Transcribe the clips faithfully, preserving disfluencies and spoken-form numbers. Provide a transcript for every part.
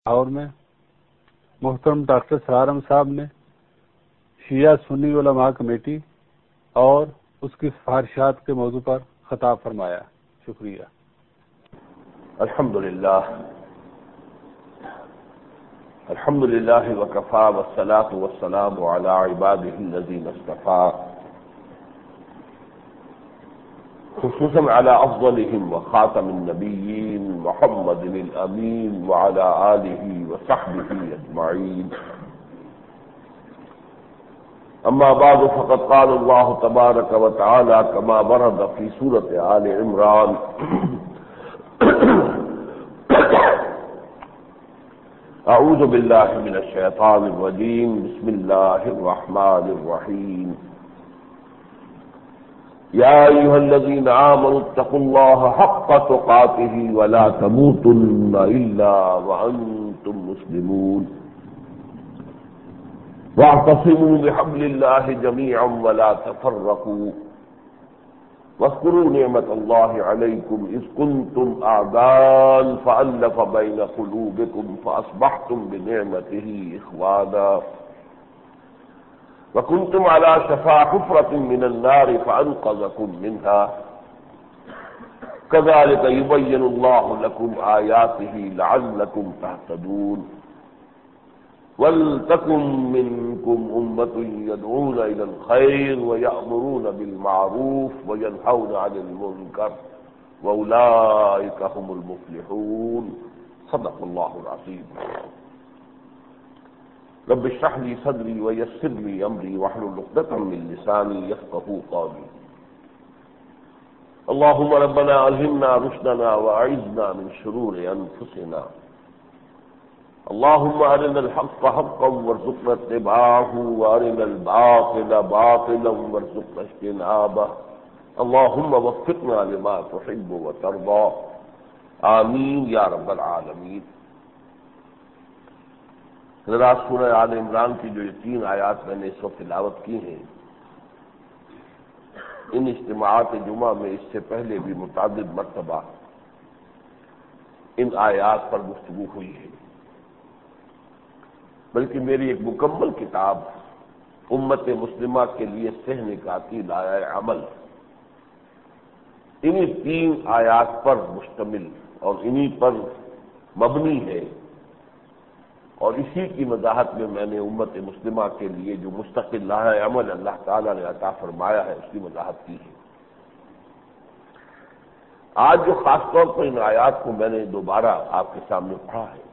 لاہور میں محترم ڈاکٹر سرار احمد صاحب نے شیعہ سنی علماء کمیٹی اور اس کی سفارشات کے موضوع پر خطاب فرمایا. شکریہ. الحمدللہ الحمدللہ وکفا والصلاة والسلام علی عباده الذین اصطفى خصوصا على افضلهم وخاتم النبیین محمد الامین وعلى آلہ وصحبہ اجمعین. اما بعد فقد قال اللہ تبارک وتعالی كما ورد في سورة آل عمران اعوذ باللہ من الشیطان الرجیم بسم اللہ الرحمن الرحیم. یا ایھا الذین آمنوا اتقوا اللہ حق تقاتہ ولا تموتن الا وانتم مسلمون واعتصموا بحبل اللہ جميعا ولا تفرقوا واذكروا نعمة الله عليكم إذ كنتم أعداء فألف بين قلوبكم فأصبحتم بنعمته إخوانا وكنتم على شفا حفرة من النار فأنقذكم منها كذلك يبين الله لكم آياته لعلكم تهتدون. وَلْتَكُن مِّنكُمْ أُمَّةٌ يَدْعُونَ إِلَى الْخَيْرِ وَيَأْمُرُونَ بِالْمَعْرُوفِ وَيَنْهَوْنَ عَنِ الْمُنكَرِ وَأُولَٰئِكَ هُمُ الْمُفْلِحُونَ. صدق اللہ العظیم. رب اشرح لي صدري ويسر لي أمري واحلل عقدة من لساني يفقهوا قولي. اللهم ربنا ألهمنا رشدنا وأعذنا من شرور أنفسنا. اللهم أرنا الحق حقا وارزقنا اتباعه وأرنا الباطل باطلا وارزقنا اجتنابه. اللهم وفقنا لما تحب وترضى. آمین یا رب العالمین. حضرات سورہ آل عمران کی جو یہ تین آیات میں نے اس وقت تلاوت کی ہیں، ان اجتماعات جمعہ میں اس سے پہلے بھی متعدد مرتبہ ان آیات پر گفتگو ہوئی ہے، بلکہ میری ایک مکمل کتاب امت مسلمہ کے لیے سہ نکاتی لائحہ عمل انہی تین آیات پر مشتمل اور انہی پر مبنی ہے، اور اسی کی وضاحت میں میں نے امت مسلمہ کے لیے جو مستقل لائحہ عمل اللہ تعالیٰ نے عطا فرمایا ہے اس کی وضاحت کی ہے. آج جو خاص طور پر ان آیات کو میں نے دوبارہ آپ کے سامنے پڑھا ہے،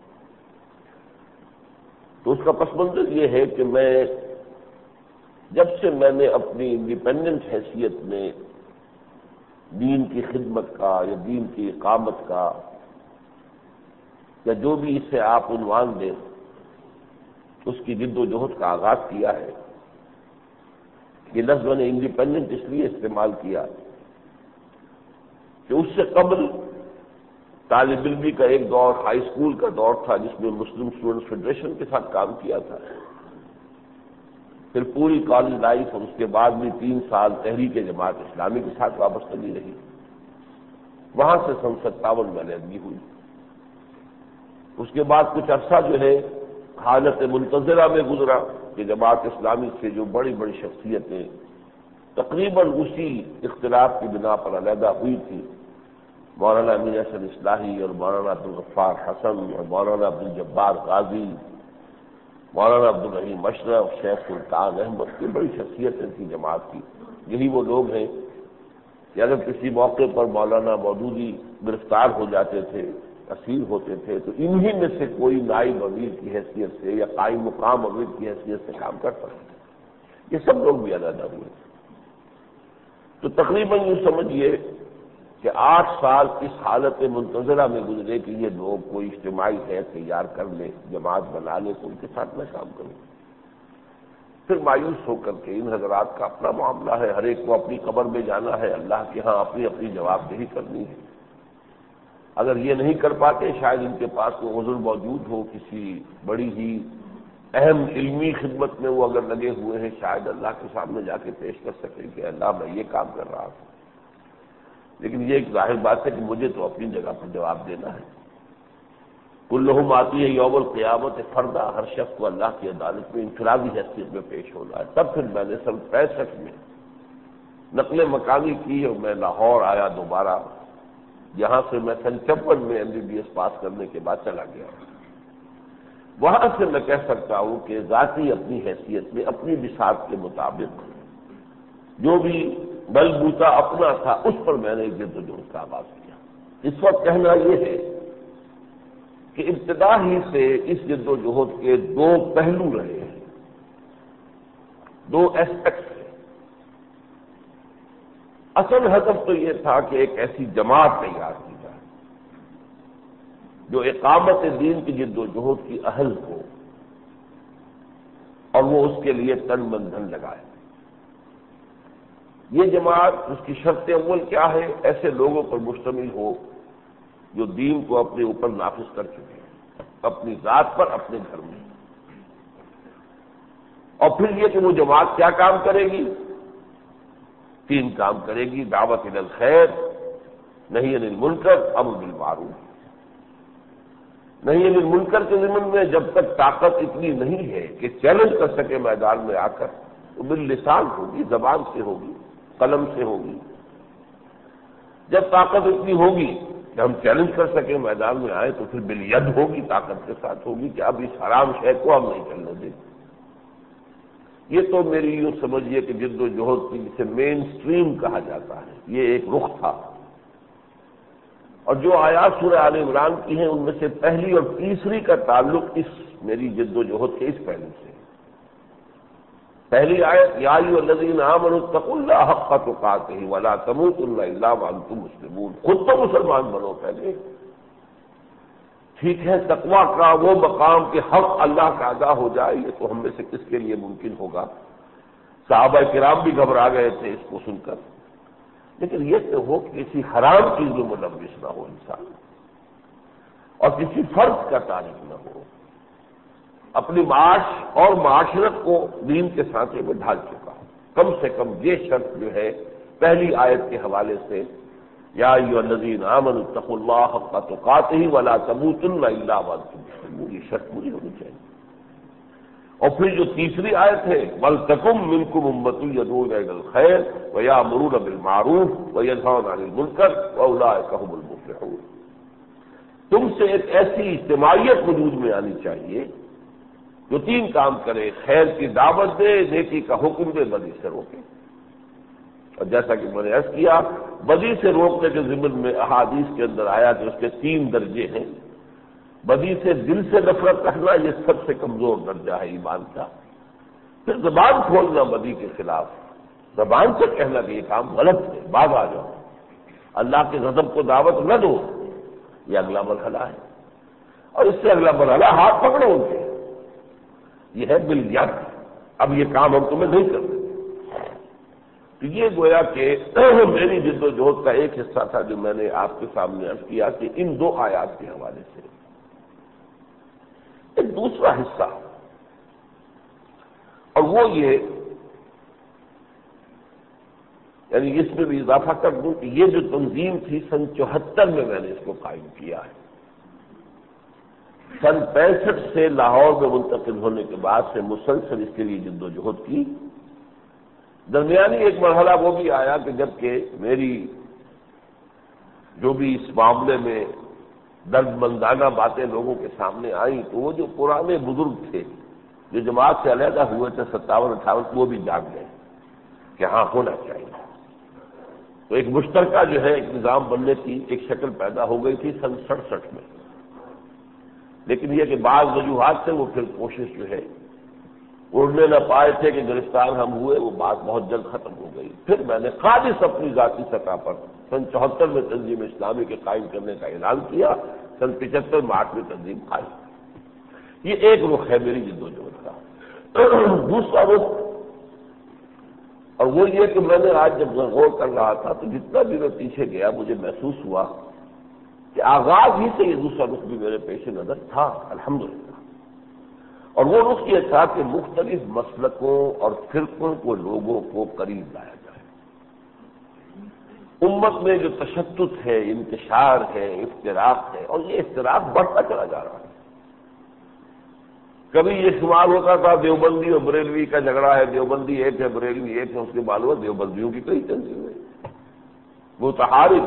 تو اس کا پس منظر یہ ہے کہ میں جب سے میں نے اپنی انڈیپینڈنٹ حیثیت میں دین کی خدمت کا یا دین کی اقامت کا یا جو بھی اسے آپ عنوان دیں اس کی جد و جہد کا آغاز کیا ہے، یہ لفظ میں نے انڈیپینڈنٹ اس لیے استعمال کیا کہ اس سے قبل طالب علمی کا ایک دور ہائی اسکول کا دور تھا جس میں مسلم اسٹوڈنٹس فیڈریشن کے ساتھ کام کیا تھا، پھر پوری کالج لائف اور اس کے بعد بھی تین سال تحریک جماعت اسلامی کے ساتھ وابستگی رہی. وہاں سے سن ستاون میں علیحدگی ہوئی. اس کے بعد کچھ عرصہ جو ہے حالت منتظرہ میں گزرا کہ جماعت اسلامی سے جو بڑی بڑی شخصیتیں تقریباً اسی اختلاف کی بنا پر علیحدہ ہوئی تھی، مولانا امین حسن اصلاحی اور مولانا عبدالغفار حسن اور مولانا عبدالجبار غازی، مولانا عبدالرحیم اشرف، شیخ سلطان احمد کی بڑی شخصیتیں تھیں جماعت کی. یہی وہ لوگ ہیں کہ اگر کسی موقع پر مولانا مودودی گرفتار ہو جاتے تھے، اسیر ہوتے تھے، تو انہی میں سے کوئی نائب امیر کی حیثیت سے یا قائم مقام امیر کی حیثیت سے کام کرتا تھا. یہ سب لوگ بھی علیحدہ ہوئے. تو تقریباً یوں سمجھیے کہ آٹھ سال اس حالت منتظرہ میں گزرے کہ یہ لوگ کوئی اجتماعی ہے تیار کر لے، جماعت بنا لے تو ان کے ساتھ میں کام کروں. پھر مایوس ہو کر کے ان حضرات کا اپنا معاملہ ہے، ہر ایک کو اپنی قبر میں جانا ہے، اللہ کے ہاں اپنی اپنی جواب دہی کرنی ہے. اگر یہ نہیں کر پاتے شاید ان کے پاس کوئی عذر موجود ہو، کسی بڑی ہی اہم علمی خدمت میں وہ اگر لگے ہوئے ہیں، شاید اللہ کے سامنے جا کے پیش کر سکیں کہ اللہ میں یہ کام کر رہا تھا. لیکن یہ ایک ظاہر بات ہے کہ مجھے تو اپنی جگہ پر جواب دینا ہے. کلہم آتی ہے یوم القیامت فردا، ہر شخص کو اللہ کی عدالت میں انفرادی حیثیت میں پیش ہونا ہے۔ تب پھر میں نے سن پینسٹھ میں نقل مکانی کی اور میں لاہور آیا دوبارہ، یہاں سے میں سن چون میں M B B S pass کرنے کے بعد چلا گیا۔ وہاں سے میں کہہ سکتا ہوں کہ ذاتی اپنی حیثیت میں اپنی بساط کے مطابق جو بھی بل بوتا اپنا تھا اس پر میں نے جد و جہد کا آغاز کیا۔ اس وقت کہنا یہ ہے کہ ابتدا ہی سے اس جد و جہد کے دو پہلو رہے ہیں، دو اسپیکٹس ہیں۔ اصل ہدف تو یہ تھا کہ ایک ایسی جماعت تیار کی جائے جو اقامت دین کی جد و جہد کی اہل ہو اور وہ اس کے لیے تن من دھن لگائے۔ یہ جماعت اس کی شرط اول کیا ہے؟ ایسے لوگوں پر مشتمل ہو جو دین کو اپنے اوپر نافذ کر چکے ہیں، اپنی ذات پر، اپنے گھر میں۔ اور پھر یہ کہ وہ جماعت کیا کام کرے گی؟ تین کام کرے گی: دعوت الی الخیر، نہی عن المنکر، امر بالمعروف۔ نہی عن المنکر کے ضمن میں جب تک طاقت اتنی نہیں ہے کہ چیلنج کر سکے میدان میں آ کر، تو باللسان ہوگی، زبان سے ہوگی، قلم سے ہوگی۔ جب طاقت اتنی ہوگی کہ ہم چیلنج کر سکیں میدان میں آئے، تو پھر بالید ہوگی، طاقت کے ساتھ ہوگی کہ اب اس حرام شے کو ہم نہیں چلنے دیں۔ یہ تو میری یوں سمجھیے کہ جد و جہد کی جسے مین سٹریم کہا جاتا ہے، یہ ایک رخ تھا۔ اور جو آیات سورہ آل عمران کی ہیں ان میں سے پہلی اور تیسری کا تعلق اس میری جد و جہد کے اس پہلو سے۔ پہلی آیت یا ایھا الذین آمنوا اتقوا اللہ حق تقاتہ ولا تموتن الا وانتم مسلمون، خود تو مسلمان بنو پہلے۔ ٹھیک ہے، تقویٰ کا وہ مقام کہ حق اللہ کا ادا ہو جائے، یہ تو ہم میں سے کس کے لیے ممکن ہوگا؟ صحابہ کرام بھی گھبرا گئے تھے اس کو سن کر۔ لیکن یہ تو ہو کہ کسی حرام چیز میں ملوث نہ ہو انسان، اور کسی فرض کا تارک نہ ہو، اپنی معاش اور معاشرت کو دین کے سانچے میں ڈھال چکا ہو۔ کم سے کم یہ شرط جو ہے پہلی آیت کے حوالے سے، یا ایھا الذین آمنوا اتقوا اللہ حق تقاتہ ولا تموتن الا وانتم مسلمون، یہ شرط پوری ہونی چاہیے۔ اور پھر جو تیسری آیت ہے وَلْتَکُم مِّنکم أُمَّةٌ يَدْعُونَ إِلَى الْخَيْرِ وَيَأْمُرُونَ بِالْمَعْرُوفِ وَيَنْهَوْنَ عَنِ الْمُنکَرِ وَأُولَٰئِکَ هُمُ الْمُفْلِحُونَ۔ تم سے ایک ایسی اجتماعیت وجود میں آنی چاہیے جو تین کام کرے: خیر کی دعوت دے، نیکی کا حکم دے، بدی سے روکے۔ اور جیسا کہ میں نے عرض کیا، بدی سے روکنے کے ضمن میں احادیث کے اندر آیا کہ اس کے تین درجے ہیں۔ بدی سے دل سے نفرت رکھنا یہ سب سے کمزور درجہ ہے ایمان کا۔ پھر زبان کھولنا بدی کے خلاف، زبان سے کہنا کہ یہ کام غلط ہے، باز آ جاؤ، اللہ کے غضب کو دعوت نہ دو، یہ اگلا مرحلہ ہے۔ اور اس سے اگلا مرحلہ ہاتھ پکڑو ان کے، یہ ہے بالیاد، اب یہ کام ہم تمہیں نہیں کرتے۔ تو یہ گویا کہ میری جد و جہد کا ایک حصہ تھا جو میں نے آپ کے سامنے عرض کیا کہ ان دو آیات کے حوالے سے۔ ایک دوسرا حصہ، اور وہ یہ، یعنی اس میں بھی اضافہ کر دوں کہ یہ جو تنظیم تھی سن چوہتر میں میں نے اس کو قائم کیا ہے۔ سن پینسٹھ سے لاہور میں منتقل ہونے کے بعد سے مسلسل اس کے لیے جد و جہد کی۔ درمیانی ایک مرحلہ وہ بھی آیا کہ جب کہ میری جو بھی اس معاملے میں درد مندانہ باتیں لوگوں کے سامنے آئیں، تو وہ جو پرانے بزرگ تھے جو جماعت سے علیحدہ ہوئے تھے ستاون اٹھاون، وہ بھی جاگ گئے کہ ہاں ہونا چاہیے۔ تو ایک مشترکہ جو ہے ایک نظام بننے کی ایک شکل پیدا ہو گئی تھی سن سڑسٹھ میں۔ لیکن یہ کہ بعض وجوہات سے وہ پھر کوشش جو ہے اڑنے نہ پائے تھے کہ گرفتار ہم ہوئے، وہ بات بہت جلد ختم ہو گئی۔ پھر میں نے خالص اپنی ذاتی سطح پر سن چوہتر میں تنظیم اسلامی کے قائم کرنے کا اعلان کیا، سن پچہتر میں آٹھویں تنظیم قائم۔ یہ ایک رخ ہے میری جد و جہد کا۔ دوسرا رخ، اور وہ یہ کہ میں نے آج جب غور کر رہا تھا تو جتنا بھی میں پیچھے گیا مجھے محسوس ہوا کہ آغاز ہی سے یہ دوسرا رخ بھی میرے پیش نظر تھا، الحمدللہ۔ اور وہ رخ یہ تھا کہ مختلف مسلکوں اور فرقوں کو لوگوں کو قریب لایا جائے۔ امت میں جو تشدد ہے، انتشار ہے، افتراق ہے، اور یہ افتراق بڑھتا چلا جا رہا ہے۔ کبھی یہ شمار ہوتا تھا دیوبندی اور بریلوی کا جھگڑا ہے، دیوبندی ایک ہے بریلوی ایک ہے، اس کے معلوم دیوبندیوں کی کئی تنظیمیں، متحارب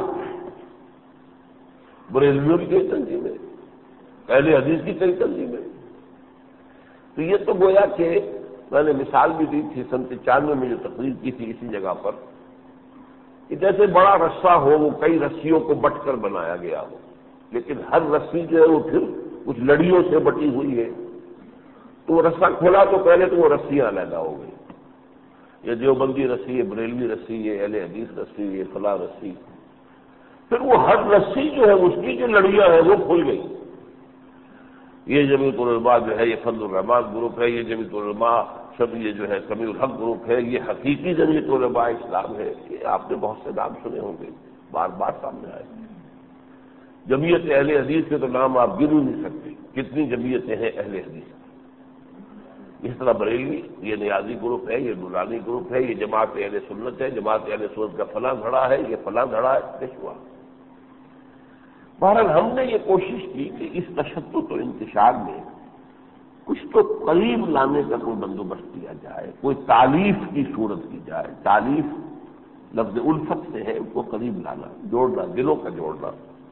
بریلویوں کی کئی تنظیمیں، اہل حدیث کی کئی تنظیمیں. تو یہ تو گویا کہ میں نے مثال بھی دی تھی سن پچانوے میں جو تقریر کی تھی اسی جگہ پر، کہ جیسے بڑا رسہ ہو وہ کئی رسیوں کو بٹ کر بنایا گیا ہو، لیکن ہر رسی جو ہے وہ پھر کچھ لڑیوں سے بٹی ہوئی ہے. تو وہ رسہ کھولا تو پہلے تو وہ رسیاں علیحدہ ہو گئی، یہ دیوبندی رسی، یہ بریلوی رسی، یہ اہل حدیث رسی، یہ فلاں رسی. پھر وہ ہر رسی جو ہے اس کی جو لڑیاں ہیں وہ کھل گئی. یہ جمیعت العلماء جو ہے یہ فضل الرحمان گروپ ہے، یہ جمیعت العلماء سب یہ جو ہے سمیع الحق گروپ ہے، یہ حقیقی جمیعت العلماء اسلام ہے. یہ آپ نے بہت سے نام سنے ہوں گے، بار بار سامنے آئے. جمیعت اہل حدیث کے تو نام آپ گن ہی نہیں سکتے، کتنی جمیعتیں ہیں اہل حدیث. اس طرح بریلوی یہ نیازی گروپ ہے، یہ نورانی گروپ ہے، یہ جماعت اہل سنت ہے، جماعت اہل سنت کا فلاں دھڑا ہے، یہ فلاں دھڑا ہے. پیشوا بہرحال ہم نے یہ کوشش کی کہ اس تشدد و انتشار میں کچھ تو قریب لانے کا کوئی بندوبست کیا جائے، کوئی تالیف کی صورت کی جائے. تالیف لفظ الفت سے ہے، اس کو قریب لانا، جوڑنا، دلوں کا جوڑنا.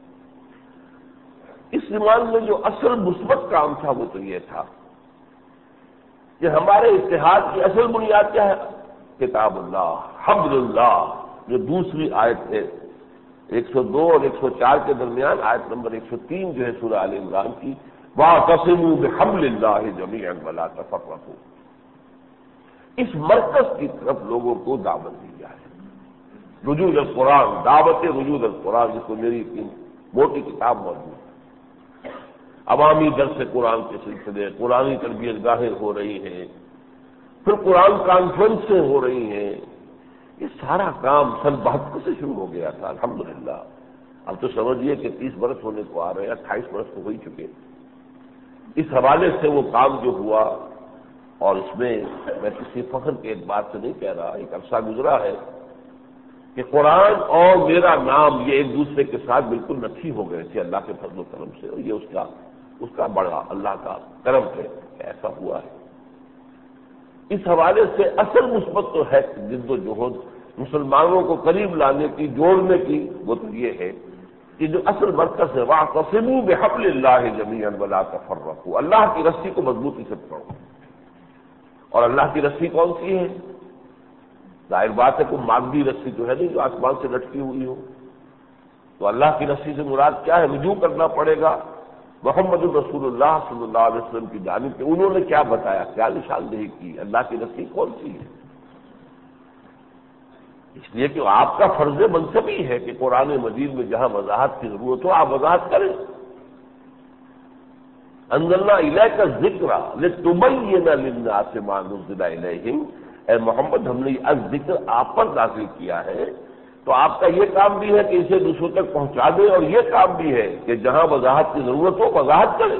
اس زمان میں جو اصل مثبت کام تھا وہ تو یہ تھا کہ ہمارے اتحاد کی اصل بنیاد کیا ہے؟ کتاب اللہ، حبل اللہ. جو دوسری آیت ہے ایک سو دو اور ایک سو چار کے درمیان، آیت نمبر ایک سو تین جو ہے سورہ آل عمران کی، وَاعْتَصِمُوا بِحَبْلِ اللَّهِ جَمِيعًا وَلَا تَفَرَّقُوا. اس مرکز کی طرف لوگوں کو دعوت دی جائے. رجوع القرآن، دعوت رجوع القرآن، جس کو میری موٹی کتاب موجود ہے. عوامی درس قرآن کے سلسلے، قرآنی تربیت گاہیں ہو رہی ہیں، پھر قرآن کانفرنسیں ہو رہی ہیں. یہ سارا کام سن بہتر سے شروع ہو گیا تھا. الحمدللہ اب تو سمجھیے کہ تیس برس ہونے کو آ رہے ہیں، اٹھائیس برس تو ہو ہی چکے. اس حوالے سے وہ کام جو ہوا، اور اس میں میں کسی فخر کے ایک بات سے نہیں کہہ رہا، ایک عرصہ گزرا ہے کہ قرآن اور میرا نام یہ ایک دوسرے کے ساتھ بالکل نتھی ہو گئے تھے اللہ کے فضل و کرم سے. اور یہ اس کا اس کا بڑا اللہ کا کرم ہے کہ ایسا ہوا ہے. اس حوالے سے اصل مثبت تو ہے جد و جہد مسلمانوں کو قریب لانے کی، جوڑنے کی، وہ تو یہ ہے کہ جو اصل مرکز ہے وَاعْتَصِمُوا بِحَبْلِ اللَّهِ جَمِيعًا وَلَا تَفَرَّقُوا. اللہ کی رسی کو مضبوطی سے پکڑو. اور اللہ کی رسی کون سی ہے؟ ظاہر بات ہے کوئی مادی رسی تو ہے نہیں جو آسمان سے لٹکی ہوئی ہو. تو اللہ کی رسی سے مراد کیا ہے؟ رجوع کرنا پڑے گا محمد الرسول اللہ صلی اللہ علیہ وسلم کی جانب کہ انہوں نے کیا بتایا، کیا نشاندہی کی، اللہ کی رسی کون سی ہے. اس لیے کہ آپ کا فرض منصب ہی ہے کہ قرآن مجید میں جہاں وضاحت کی ضرورت ہو آپ وضاحت کریں. انزلنا الیک الذکر لتبین للناس ما نزل الیہم. اے محمد ہم نے یہ ذکر آپ پر نازل کیا ہے، تو آپ کا یہ کام بھی ہے کہ اسے دوسروں تک پہنچا دیں، اور یہ کام بھی ہے کہ جہاں وضاحت کی ضرورت ہو وضاحت کریں.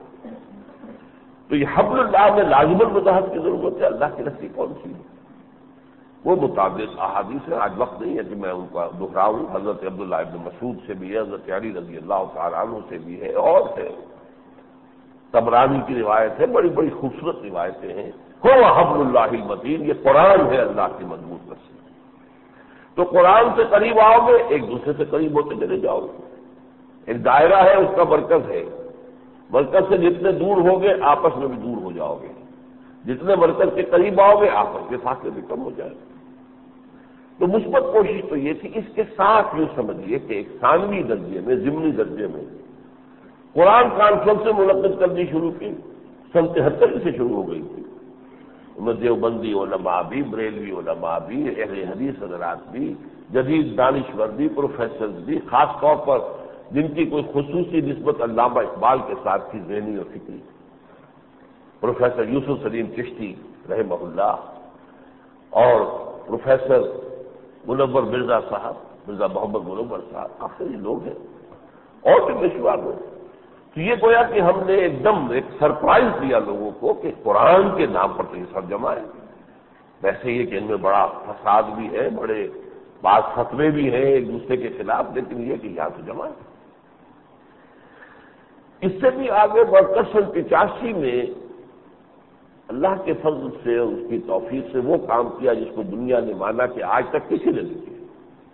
تو یہ حبل اللہ میں لازم الوضاحت کی ضرورت ہے. اللہ کی رسی کون سی ہے وہ مطابق احادیث ہے. آج وقت نہیں ہے کہ میں ان کا دہراؤں. حضرت عبداللہ ابن مسعود سے بھی ہے، حضرت علی رضی اللہ تعالیٰ عنہ سے بھی ہے، اور ہے طبرانی کی روایت ہے. بڑی بڑی خوبصورت روایتیں ہیں. هو حبل اللہ المتین، یہ قرآن ہے اللہ کی مضبوط رسی. تو قرآن سے قریب آؤ گے ایک دوسرے سے قریب ہوتے چلے جاؤ گے. ایک دائرہ ہے، اس کا مرکز ہے. مرکز سے جتنے دور ہوگے آپس میں بھی دور ہو جاؤ گے. جتنے مرکز کے قریب آؤ گے آپس کے فاصلے بھی کم ہو جائیں گے. تو مثبت کوشش تو یہ تھی. اس کے ساتھ یہ سمجھیے کہ ایک ثانوی درجے میں، ضمنی درجے میں قرآن کانفرنس سے منعقد کرنی شروع کی. سن تہتر سے شروع ہو گئی تھی. دیوبندی علماء بھی، بریلوی علماء بھی، اہل حدیث حضرات بھی، جدید دانشور بھی، پروفیسرز بھی، خاص طور پر جن کی کوئی خصوصی نسبت علامہ اقبال کے ساتھ تھی، ذہنی اور فکری، پروفیسر یوسف سلیم چشتی رحمہ اللہ، اور پروفیسر منور مرزا صاحب، مرزا محمد منور صاحب، کافی لوگ ہیں اور بھی بے شمار لوگ. تو یہ گویا کہ ہم نے ایک دم ایک سرپرائز دیا لوگوں کو کہ قرآن کے نام پر تو یہ سب جمع ہے. ویسے یہ کہ ان میں بڑا فساد بھی ہے، بڑے بعض فتوے بھی ہیں ایک دوسرے کے خلاف، لیکن یہ کہ یہاں تو جمع ہے. اس سے بھی آگے بڑھ کر سن پچاسی میں اللہ کے فضل سے اور اس کی توفیق سے وہ کام کیا جس کو دنیا نے مانا کہ آج تک کسی نے نہیں کیا۔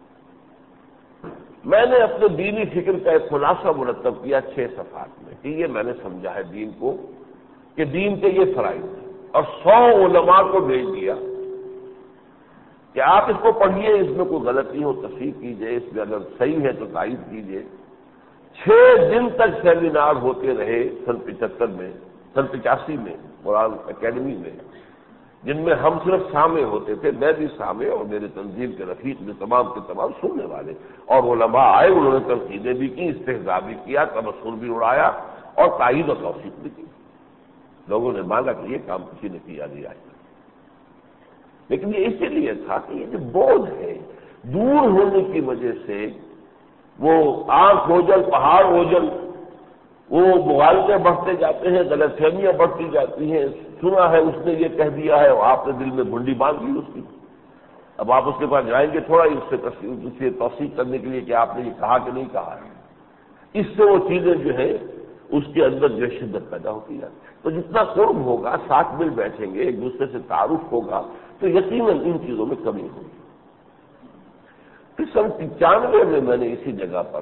میں نے اپنے دینی فکر کا ایک خلاصہ مرتب کیا چھ صفحات میں کہ یہ میں نے سمجھا ہے دین کو کہ دین کے یہ فرائض ہیں، اور سو علماء کو بھیج دیا کہ آپ اس کو پڑھیے، اس میں کوئی غلطی ہو تصحیح کیجئے، اس میں اگر صحیح ہے تو تائید کیجئے۔ چھ دن تک سیمینار ہوتے رہے سن پچہتر میں سن پچاسی میں قرآن اکیڈمی میں، جن میں ہم صرف سامع ہوتے تھے، میں بھی سامع اور میرے تنظیم کے رفیق میں تمام کے تمام سننے والے، اور علماء آئے، انہوں نے تنقیدیں بھی کی، استہزاء بھی کیا، تبصر بھی اڑایا اور تائید و توثیق بھی کی۔ لوگوں نے مانا کہ یہ کام کسی نے کیا نہیں آئے، لیکن یہ اسی لیے تھا کہ یہ جو بوجھ ہے دور ہونے کی وجہ سے، وہ آنکھ اوجل پہاڑ اوجل، وہ مغالطے بڑھتے جاتے ہیں، غلط فہمیاں بڑھتی جاتی ہیں، سنا ہے اس نے یہ کہہ دیا ہے اور آپ نے دل میں گھنڈی باندھ لی اس کی، اب آپ اس کے پاس جائیں گے تھوڑا ہی اس سے اس سے توثیق کرنے کے لیے کہ آپ نے یہ کہا کہ نہیں کہا ہے۔ اس سے وہ چیزیں جو ہے اس کے اندر جو شدت پیدا ہوتی ہے، تو جتنا قرب ہوگا، ساتھ مل بیٹھیں گے، ایک دوسرے سے تعارف ہوگا، تو یقیناً ان چیزوں میں کمی ہوگی۔ پھر سن پچانوے میں میں نے اسی جگہ پر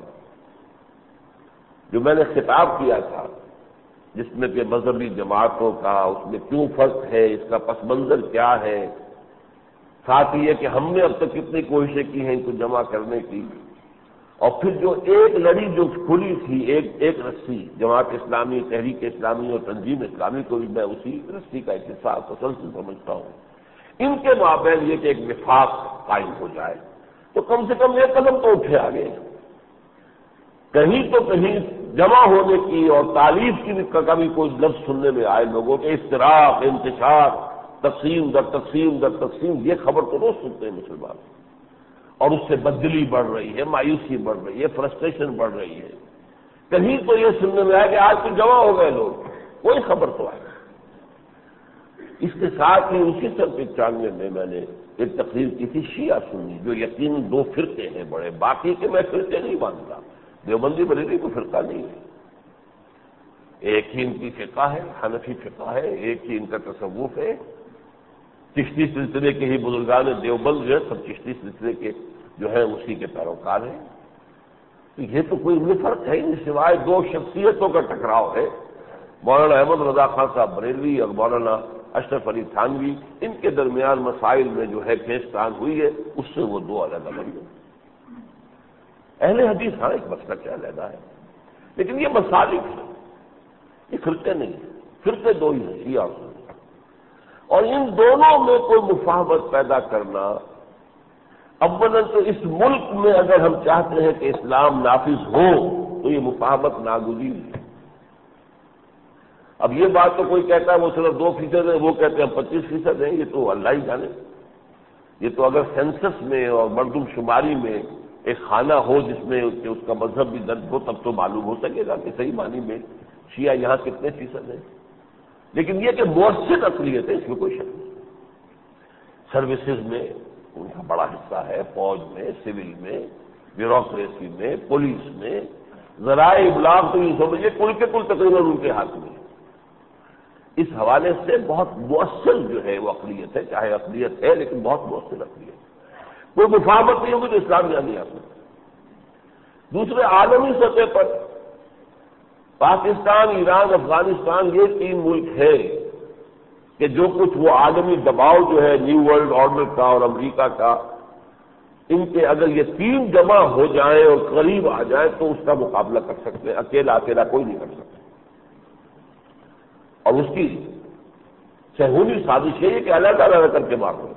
جو میں نے خطاب کیا تھا، جس میں کہ مذہبی جماعتوں کا اس میں کیوں فرق ہے، اس کا پس منظر کیا ہے، ساتھ یہ کہ ہم نے اب تک کتنی کوششیں کی ہیں ان کو جمع کرنے کی، اور پھر جو ایک لڑی جو کھلی تھی، ایک ایک رسی، جماعت اسلامی، تحریک اسلامی اور تنظیم اسلامی کو بھی میں اسی رسی کا ایک حصہ تسلسل سمجھتا ہوں، ان کے مابین یہ کہ ایک وفاق قائم ہو جائے، تو کم سے کم ایک قدم تو اٹھے آگے، کہیں تو کہیں جمع ہونے کی اور تعریف کی بھی کبھی کوئی لفظ سننے میں آئے لوگوں کے، افتراق، انتشار، تقسیم در تقسیم در تقسیم، یہ خبر تو روز سنتے ہیں مسلمان، اور اس سے بددلی بڑھ رہی ہے، مایوسی بڑھ رہی ہے، فرسٹریشن بڑھ رہی ہے۔ کہیں تو یہ سننے میں آئے کہ آج تو جمع ہو گئے لوگ، کوئی خبر تو آئے۔ اس کے ساتھ ہی اسی سن پچانوے میں میں نے ایک تقریر کی تھی شیعہ سنی، جو یقیناً دو فرقے ہیں بڑے، باقی کے میں فرقے نہیں مانتا، دیوبندی بریلوی کو فرقہ نہیں ہے، ایک ہی ان کی فقہ ہے، حنفی فقہ ہے، ایک ہی ان کا تصوف ہے، چشتی سلسلے کے ہی بزرگان دیوبند جو ہے سب چشتی سلسلے کے جو ہے اسی کے پیروکار ہیں، تو یہ تو کوئی ان میں فرق ہے نہیں، سوائے دو شخصیتوں کا ٹکراؤ ہے، مولانا احمد رضا خان صاحب بریلوی اور مولانا اشرف علی تھانوی، ان کے درمیان مسائل میں جو ہے کھینچتان ہوئی ہے، اس سے وہ دو الگ الگ ہیں۔ اہل حدیث ہاں ایک مسلک ہے، علیحدہ ہے، لیکن یہ مسالک ہیں، یہ فرقے نہیں ہیں، فرقے دو ہی ہیں، شیعہ اور سنی، اور ان دونوں میں کوئی مفاہمت پیدا کرنا، اولا تو اس ملک میں اگر ہم چاہتے ہیں کہ اسلام نافذ ہو تو یہ مفاہمت ناگزیر ہے۔ اب یہ بات تو کوئی کہتا ہے وہ صرف دو فیصد ہے، وہ کہتے ہیں پچیس فیصد ہیں، یہ تو اللہ ہی جانے، یہ تو اگر سینسس میں اور مردم شماری میں ایک خانہ ہو جس میں کہ اس کا مذہب بھی درج ہو، تب تو معلوم ہو سکے گا کہ صحیح معنی میں شیعہ یہاں کتنے فیصد ہیں، لیکن یہ کہ مؤثر اقلیت ہے اس میں کوئی شک نہیں۔ سروسز میں ان کا بڑا حصہ ہے، فوج میں، سول میں، بیوروکریسی میں، پولیس میں، ذرائع ابلاغ تو یہ سمجھیے کل کے کل تقریباً ان کے ہاتھ میں، اس حوالے سے بہت مؤثر جو ہے وہ اقلیت ہے، چاہے اقلیت ہے لیکن بہت مؤثر اقلیت ہے، کوئی مفاہمت نہیں ہوگی تو اسلام یہاں نہیں آ سکتا۔ دوسرے عالمی سطح پر پاکستان، ایران، افغانستان یہ تین ملک ہیں کہ جو کچھ وہ عالمی دباؤ جو ہے نیو ورلڈ آرڈر کا اور امریکہ کا، ان کے اگر یہ تین جمع ہو جائیں اور قریب آ جائیں تو اس کا مقابلہ کر سکتے ہیں، اکیلا اکیلا کوئی نہیں کر سکتا، اور اس کی سہولی سازش یہ کہ علیحدہ علیحدہ کر کے مارو۔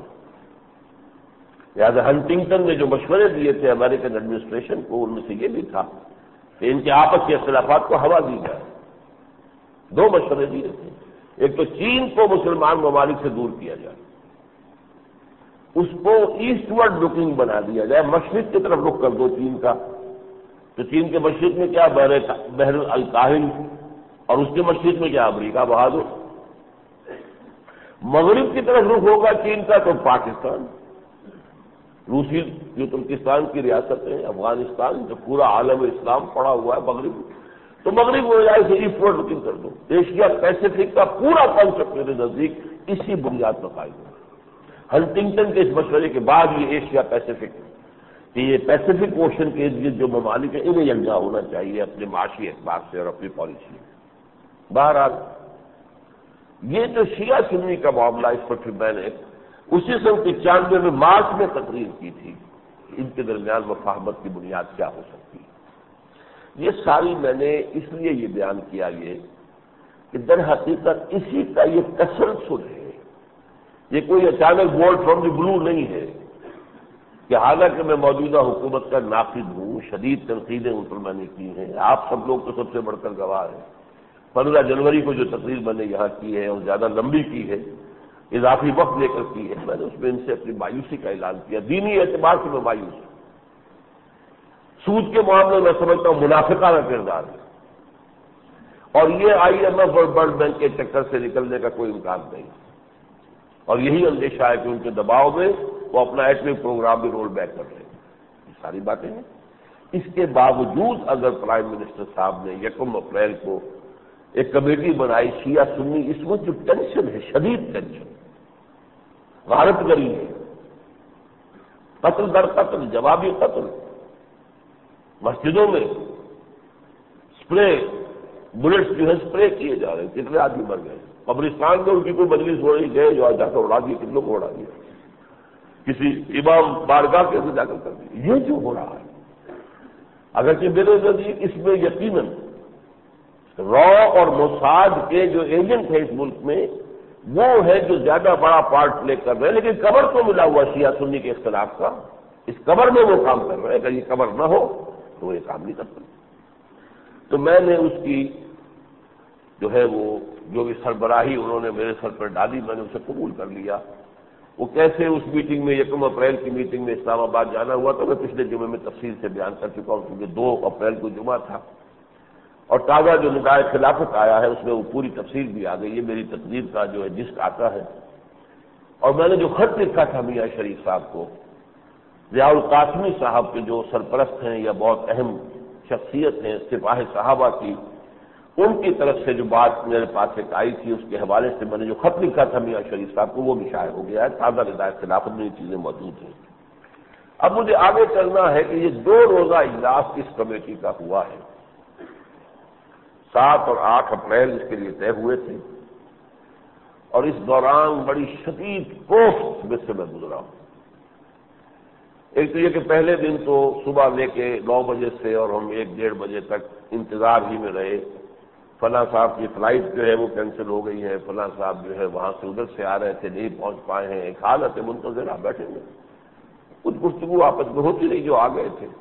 لہٰذا ہنٹنگٹن نے جو مشورے دیے تھے امریکن ایڈمنسٹریشن کو، ان میں سے یہ بھی تھا کہ ان کے آپس کے اختلافات کو ہوا دی جائے۔ دو مشورے دیے تھے، ایک تو چین کو مسلمان ممالک سے دور کیا جائے، اس کو ایسٹ ورڈ لکنگ بنا دیا جائے، مشرق کی طرف رخ کر دو چین کا، تو چین کے مشرق میں کیا بحر بحر الکاہل، اور اس کے مشرق میں کیا امریکہ بہادر، مغرب کی طرف رخ ہوگا چین کا تو پاکستان، روسی جو ترکستان کی ریاست ہے، افغانستان جو پورا عالم اسلام پڑا ہوا ہے مغرب، تو مغرب کو جائے سے ایسٹ ورڈ لوکنگ کر دو. ایشیا پیسفک کا پورا کانسیپٹ میرے نزدیک اسی بنیاد پر قائم ہے. ہنٹنگٹن کے اس مشورے کے بعد یہ ایشیا پیسفک کہ یہ پیسفک اوشن کے ارد جو ممالک ہیں انہیں یکجا ہونا چاہیے اپنے معاشی اعتبار سے اور اپنی پالیسی میں. بہرحال یہ جو شیعہ سنی کا معاملہ اس پر پھر میں نے اسی سن پچانوے میں مارچ میں تقریر کی تھی ان کے درمیان مفاہمت کی بنیاد کیا ہو سکتی ہے. یہ ساری میں نے اس لیے یہ بیان کیا یہ کہ در حقیقت اسی کا یہ تسلسل ہے. یہ کوئی اچانک وولٹ فرام دی بلو نہیں ہے کہ حالانکہ میں موجودہ حکومت کا ناقد ہوں، شدید تنقیدیں ان پر میں نے کی ہیں. آپ سب لوگ تو سب سے بڑھ کر گواہ ہیں. پندرہ جنوری کو جو تقریر میں نے یہاں کی ہے اور زیادہ لمبی کی ہے، اضافی وقت لے کر کی ہے، میں نے اس میں ان سے اپنی مایوسی کا اعلان کیا. دینی اعتبار سے میں مایوس ہوں. سود کے معاملے میں سمجھتا ہوں منافقانہ کردار ہے اور یہ آئی ایم ایف اور ورلڈ بینک کے چکر سے نکلنے کا کوئی امکان نہیں. اور یہی اندیشہ ہے کہ ان کے دباؤ میں وہ اپنا ایٹمی پروگرام بھی رول بیک کر رہے ہیں. یہ ساری باتیں ہیں. اس کے باوجود اگر پرائم منسٹر صاحب نے یکم اپریل کو ایک کمیٹی بنائی شیعہ سنی، اس وقت جو ٹینشن ہے، شدید ٹینشن، غارت گری ہے، قتل در قتل، جوابی قتل، مسجدوں میں اسپرے بلٹس جو ہے اسپرے کیے جا رہے ہیں. کتنے آدمی مر گئے. قبرستان میں ان کی کوئی مجلس ہو رہی ہے جو آ جا کر اڑا دی، کتنوں کو اڑا دیا، کسی امام بارگاہ کے اندر جا کر کر دیا. یہ جو ہو رہا ہے اگرچہ میرے نزدیک اس میں یقیناً را اور موساد کے جو ایجنٹ ہیں اس ملک میں وہ ہے جو زیادہ بڑا پارٹ پلے کر رہے ہیں، لیکن کور تو ملا ہوا شیعہ سنی کے اختلاف کا. اس کور میں وہ کام کر رہے ہیں. اگر یہ کور نہ ہو تو وہ یہ کام نہیں کر سکتے. تو میں نے اس کی جو ہے وہ جو بھی سربراہی انہوں نے میرے سر پر ڈالی میں نے اسے قبول کر لیا. وہ کیسے اس میٹنگ میں یکم اپریل کی میٹنگ میں اسلام آباد جانا ہوا تو میں پچھلے جمعے میں تفصیل سے بیان کر چکا ہوں کیونکہ دو اپریل کو جمعہ تھا اور تازہ جو ندائے خلافت آیا ہے اس میں وہ پوری تفصیل بھی آ گئی ہے. میری تقریر کا جو ہے ڈسک آتا ہے اور میں نے جو خط لکھا تھا میاں شریف صاحب کو، ضیاء القاسمی صاحب کے جو سرپرست ہیں یا بہت اہم شخصیت ہیں سپاہ صحابہ کی، ان کی طرف سے جو بات میرے پاس ایک آئی تھی اس کے حوالے سے میں نے جو خط لکھا تھا میاں شریف صاحب کو وہ بھی شائع ہو گیا ہے. تازہ ندائے خلافت میں یہ چیزیں موجود ہیں. اب مجھے آگے چلنا ہے کہ یہ دو روزہ اجلاس اس کمیٹی کا ہوا ہے. سات اور آٹھ اپریل اس کے لیے طے ہوئے تھے اور اس دوران بڑی شدید کوفت میں سے میں گزرا ہوں. ایک تو یہ کہ پہلے دن تو صبح لے کے نو بجے سے اور ہم ایک ڈیڑھ بجے تک انتظار ہی میں رہے. فلاں صاحب کی فلائٹ جو ہے وہ کینسل ہو گئی ہے، فلاں صاحب جو ہے وہاں سے ادھر سے آ رہے تھے نہیں پہنچ پائے ہیں. ایک حالت منتظر آپ بیٹھے ہوئے، کچھ گفتگو آپس میں ہوتی رہی جو آ گئے تھے.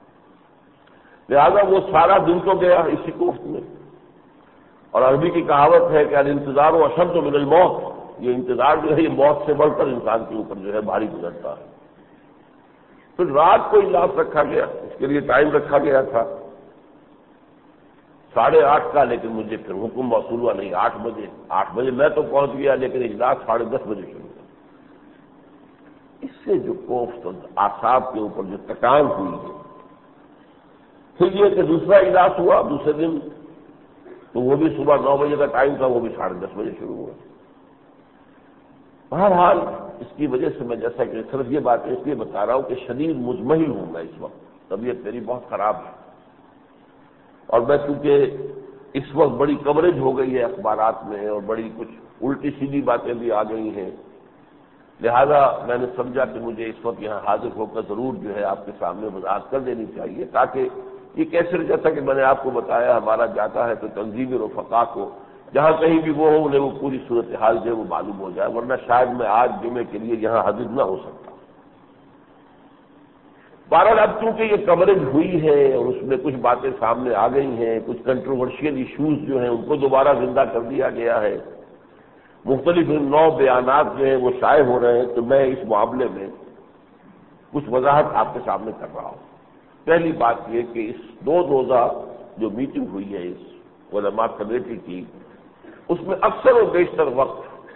لہذا وہ سارا دن تو گیا اسی کوفت میں. اور عربی کی کہاوت ہے کہ الانتظار و اشد من الموت، یہ انتظار جو ہے یہ موت سے بڑھ کر انسان کے اوپر جو ہے بھاری گزرتا ہے. پھر رات کو اجلاس رکھا گیا، اس کے لیے ٹائم رکھا گیا تھا ساڑھے آٹھ کا، لیکن مجھے پھر حکم موصول ہوا نہیں آٹھ بجے. آٹھ بجے میں تو پہنچ گیا لیکن اجلاس ساڑھے دس بجے شروع ہوا. اس سے جو کوفت اور اعصاب کے اوپر جو تکان ہوئی ہے، پھر یہ کہ دوسرا اجلاس ہوا دوسرے دن تو وہ بھی صبح نو بجے کا ٹائم تھا، وہ بھی ساڑھے دس بجے شروع ہوا. بہرحال اس کی وجہ سے میں جیسا کہ صرف یہ بات اس لیے بتا رہا ہوں کہ شدید مزمحل ہوں میں اس وقت. طبیعت میری بہت خراب ہے اور میں چونکہ اس وقت بڑی کوریج ہو گئی ہے اخبارات میں اور بڑی کچھ الٹی سیدھی باتیں بھی آ گئی ہیں، لہذا میں نے سمجھا کہ مجھے اس وقت یہاں حاضر ہو کر ضرور جو ہے آپ کے سامنے وضاحت کر دینی چاہیے تاکہ یہ کیسے جیسا کہ میں نے آپ کو بتایا ہمارا جاتا ہے تو تنظیمی رفقا کو جہاں کہیں بھی وہ ہو انہیں وہ پوری صورتحال جو ہے وہ معلوم ہو جائے، ورنہ شاید میں آج جمعے کے لیے یہاں حاضر نہ ہو سکتا. بہرحال اب چونکہ یہ کوریج ہوئی ہے اور اس میں کچھ باتیں سامنے آ گئی ہیں، کچھ کنٹروورشیل ایشوز جو ہیں ان کو دوبارہ زندہ کر دیا گیا ہے، مختلف نو بیانات جو ہیں وہ شائع ہو رہے ہیں، تو میں اس معاملے میں کچھ وضاحت آپ کے سامنے کر رہا ہوں. پہلی بات یہ کہ اس دو روزہ جو میٹنگ ہوئی ہے اس علماء کمیٹی کی، اس میں اکثر و بیشتر وقت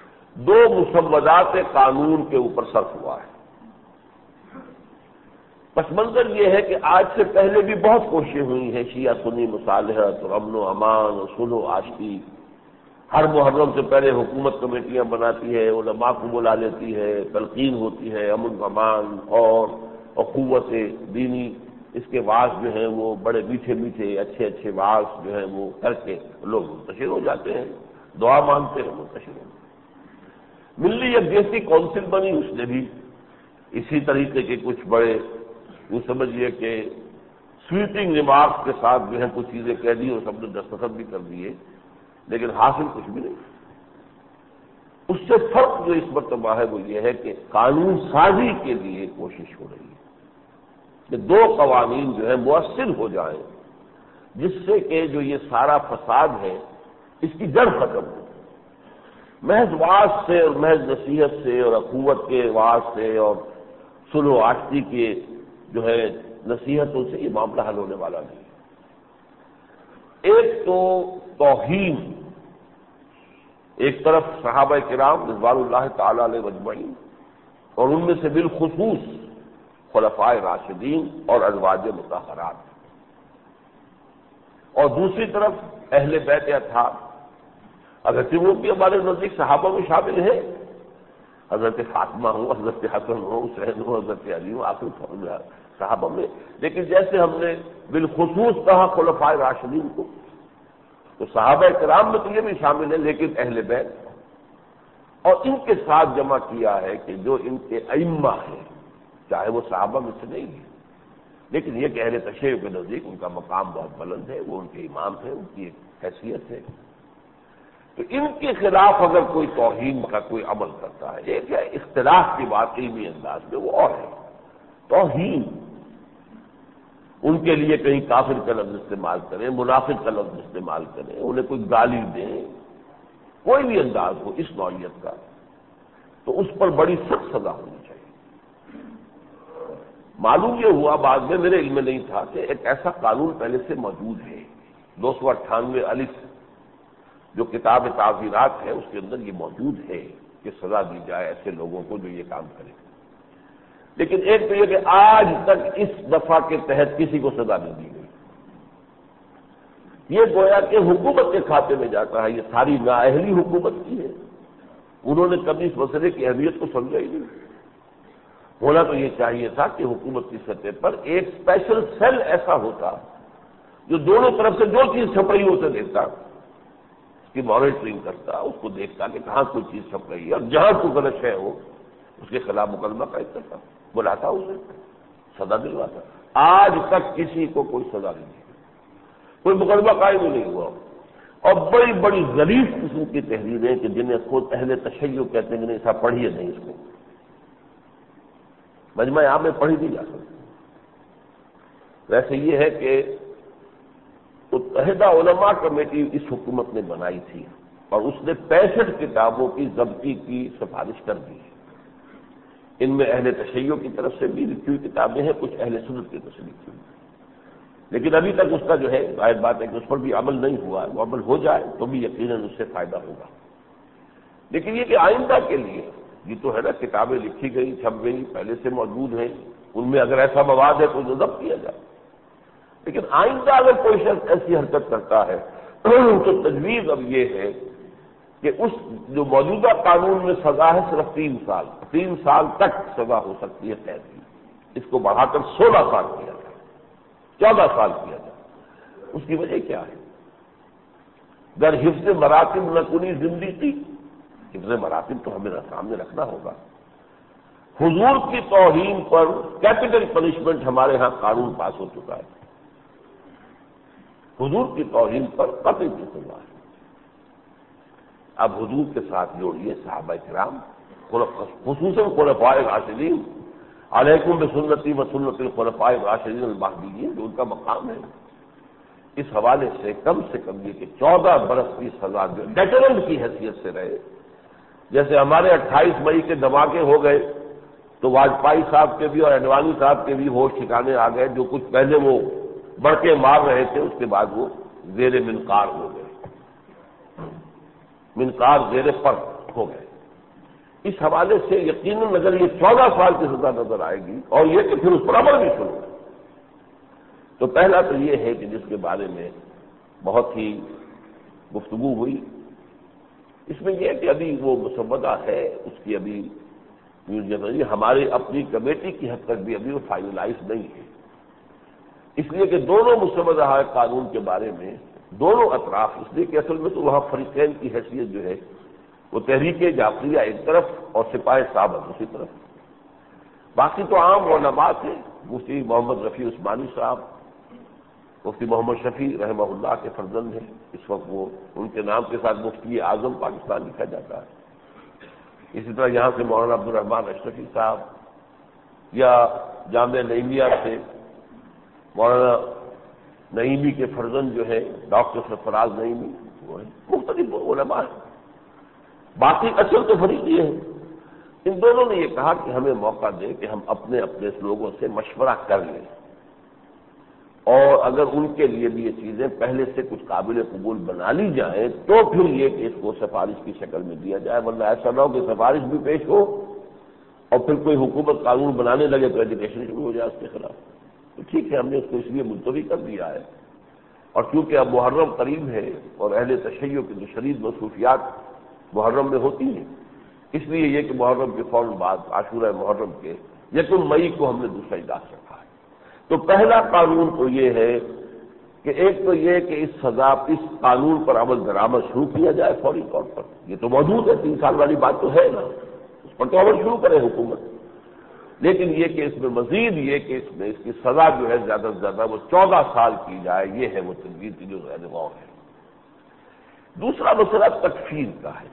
دو مسودات قانون کے اوپر صرف ہوا ہے. پس منظر یہ ہے کہ آج سے پہلے بھی بہت کوششیں ہوئی ہیں شیعہ سنی مصالحت اور امن و امان اور صلح و آشتی. ہر محرم سے پہلے حکومت کمیٹیاں بناتی ہے، علماء کو بلا لیتی ہے، تلقین ہوتی ہے، امن و امان اور اخوت دینی. اس کے وعظ جو ہیں وہ بڑے میٹھے میٹھے اچھے اچھے وعظ جو ہیں وہ کر کے لوگ منتشر ہو جاتے ہیں، دعا مانگتے ہیں، منتشر ہو جاتے ہیں. ملی یکجہتی کونسل بنی، اس نے بھی اسی طریقے کے کچھ بڑے وہ سمجھیے کہ سویپنگ ریمارکس کے ساتھ جو ہے کچھ چیزیں کہہ دی اور سب نے دستخط بھی کر دیے، لیکن حاصل کچھ بھی نہیں. اس سے فرق جو اس مرتبہ ہے وہ یہ ہے کہ قانون سازی کے لیے کوشش ہو رہی ہے کہ دو قوانین جو ہے مؤثر ہو جائیں، جس سے کہ جو یہ سارا فساد ہے اس کی جڑ ختم ہو. محض واعظ سے اور محض نصیحت سے اور اخوت کے واعظ سے اور صلح و آشتی کے جو ہے نصیحتوں سے یہ معاملہ حل ہونے والا نہیں. ایک تو توہین، ایک طرف صحابہ کرام رضوان اللہ تعالی علیہ اجمعین اور ان میں سے بالخصوص خلفائے راشدین اور ازواج مطہرات، اور دوسری طرف اہل بیت اطہار. اگرچہ وہ بھی ہمارے نزدیک صحابہ میں شامل ہے، حضرت فاطمہ ہو، حضرت حسن ہو، حسین ہو، حضرت علی ہو، آخر صحابہ میں، لیکن جیسے ہم نے بالخصوص کہا خلفائے راشدین کو، تو صحابہ کرام میں تو یہ بھی شامل ہے، لیکن اہل بیت اور ان کے ساتھ جمع کیا ہے کہ جو ان کے ائمہ ہیں، چاہے وہ صحابہ میں سے نہیں ہے، لیکن یہ کہ اہل تشیع کے نزدیک ان کا مقام بہت بلند ہے، وہ ان کے امام ہیں، ان کی ایک حیثیت ہے. تو ان کے خلاف اگر کوئی توہین کا کوئی عمل کرتا ہے، ایک ہے اختلاف کی بات علمی انداز میں، وہ اور ہے توہین. ان کے لیے کہیں کافر کا لفظ استعمال کریں، منافق کا لفظ استعمال کریں، انہیں کوئی گالی دیں، کوئی بھی انداز ہو اس نوعیت کا، تو اس پر بڑی سخت سزا ہونی چاہیے. معلوم یہ ہوا بعد میں، میرے علم میں نہیں تھا، کہ ایک ایسا قانون پہلے سے موجود ہے، دو سو اٹھانوے الف جو کتاب تعزیرات ہے اس کے اندر یہ موجود ہے کہ سزا دی جائے ایسے لوگوں کو جو یہ کام کرے. لیکن ایک تو یہ کہ آج تک اس دفعہ کے تحت کسی کو سزا نہیں دی گئی. یہ گویا کہ حکومت کے کھاتے میں جاتا ہے، یہ ساری نااہلی حکومت کی ہے. انہوں نے کبھی اس مسئلے کی اہمیت کو سمجھا ہی نہیں. ہونا تو یہ چاہیے تھا کہ حکومت کی سطح پر ایک اسپیشل سیل ایسا ہوتا جو دونوں طرف سے جو چیز چھپ رہی اسے دیکھتا، اس کی مانیٹرنگ کرتا، اس کو دیکھتا کہ کہاں کوئی چیز چھپ رہی ہے، اور جہاں کوئی غلط ہے ہو اس کے خلاف مقدمہ قائم کرتا، بلاتا اسے، سزا دلواتا. آج تک کسی کو کوئی سزا نہیں دی، کوئی مقدمہ قائم ہی نہیں ہوا. اور بڑی بڑی غلیظ قسم کی تحریریں کہ جنہیں خود اہل تشیع کہتے ہیں کہ نہیں صاحب پڑھیے نہیں اس کو، مجمع عام میں پڑھی نہیں جا سکتی. ویسے یہ ہے کہ متحدہ علماء کمیٹی اس حکومت نے بنائی تھی اور اس نے پینسٹھ کتابوں کی ضبطی کی سفارش کر دی ہے. ان میں اہل تشیع کی طرف سے بھی لکھی ہوئی کتابیں ہیں، کچھ اہل سنت کی طرف سے لکھی ہوئی، لیکن ابھی تک اس کا جو ہے ظاہر بات ہے کہ اس پر بھی عمل نہیں ہوا ہے. وہ عمل ہو جائے تو بھی یقیناً اس سے فائدہ ہوگا. لیکن یہ کہ آئندہ کے لیے یہ تو ہے نا، کتابیں لکھی گئی، چھپ گئی، پہلے سے موجود ہیں، ان میں اگر ایسا مواد ہے تو اسے ضبط کیا جائے. لیکن آئندہ اگر کوئی شخص ایسی حرکت کرتا ہے تو تجویز اب یہ ہے کہ اس جو موجودہ قانون میں سزا ہے صرف تین سال تین سال تک سزا ہو سکتی ہے قید کی، اس کو بڑھا کر سولہ سال کیا جائے، چودہ سال کیا جائے. اس کی وجہ کیا ہے؟ در حفظ مراتب نکنی زندگی، حفظ مراتب تو ہمیں سامنے رکھنا ہوگا. حضور کی توہین پر کیپٹل پنشمنٹ ہمارے ہاں قانون پاس ہو چکا ہے. حضور کی توہین پر قتل کی سزا ہے. اب حضور کے ساتھ جوڑیے صحابہ کرام، خصوصاً خلفائے راشدین، علیکم بسنتی و سنت الخلفائے الراشدین المہدیین، جو ان کا مقام ہے. اس حوالے سے کم سے کم یہ کہ چودہ برس کی سزا جو ڈیٹرنٹ کی حیثیت سے رہے. جیسے ہمارے اٹھائیس مئی کے دھماکے ہو گئے تو واجپئی صاحب کے بھی اور اڈوانی صاحب کے بھی ہوش ٹھکانے آ گئے. جو کچھ پہلے وہ بڑکے مار رہے تھے اس کے بعد وہ زیر منقار ہو گئے، منقار زیر پر ہو گئے. اس حوالے سے یقیناً اگر یہ چودہ سال کی سزا نظر آئے گی اور یہ کہ پھر اس پر عمل بھی شروع ہے، تو پہلا تو یہ ہے کہ جس کے بارے میں بہت ہی گفتگو ہوئی، اس میں یہ کہ ابھی وہ مسودہ ہے، اس کی ابھی ہمارے اپنی کمیٹی کی حد تک بھی ابھی وہ فائنلائز نہیں ہے، اس لیے کہ دونوں مسودہ قانون کے بارے میں دونوں اطراف، اس لیے کہ اصل میں تو وہاں فریقین کی حیثیت جو ہے وہ تحریک جعفریہ ایک طرف اور سپاہ صابر دوسری طرف، باقی تو عام علماء تھے، مفتی محمد رفیع عثمانی صاحب، مفتی محمد شفیع رحمہ اللہ کے فرزند ہیں، اس وقت وہ ان کے نام کے ساتھ مفتی اعظم پاکستان لکھا جاتا ہے، اسی طرح یہاں سے مولانا عبدالرحمان اشرفی صاحب، یا جامعہ نعیمیہ سے مولانا نعیمی کے فرزند جو ہے ڈاکٹر سرفراز نعیمی، وہ ہیں، مختلف علماء ہیں، باقی اصل تو فریقی ہیں۔ ان دونوں نے یہ کہا کہ ہمیں موقع دے کہ ہم اپنے اپنے لوگوں سے مشورہ کر لیں، اور اگر ان کے لیے بھی یہ چیزیں پہلے سے کچھ قابل قبول بنا لی جائیں تو پھر یہ کہ اس کو سفارش کی شکل میں دیا جائے، ورنہ ایسا نہ ہو کہ سفارش بھی پیش ہو اور پھر کوئی حکومت قانون بنانے لگے تو ایجوکیشن شروع ہو جائے اس کے خلاف۔ تو ٹھیک ہے، ہم نے اس کو اس لیے ملتوی کر دیا ہے، اور چونکہ اب محرم قریب ہے اور اہل تشیع کی جو شدید مصروفیات محرم میں ہوتی ہیں، اس لیے یہ کہ محرم کے فوراً بعد عاشورہ محرم کے یکم مئی کو ہم نے دوسرا اجلاس رکھا ہے۔ تو پہلا قانون تو یہ ہے کہ ایک تو یہ کہ اس سزا اس قانون پر عمل درآمد شروع کیا جائے فوری طور پر، یہ تو موجود ہے، تین سال والی بات تو ہے نا، اس پر تو عمل شروع کرے حکومت، لیکن یہ کہ اس میں مزید یہ کہ اس میں اس کی سزا جو ہے زیادہ سے زیادہ وہ چودہ سال کی جائے، یہ ہے وہ تنظیم کی جو غیر غور ہے۔ دوسرا مسئلہ تکفیر کا ہے۔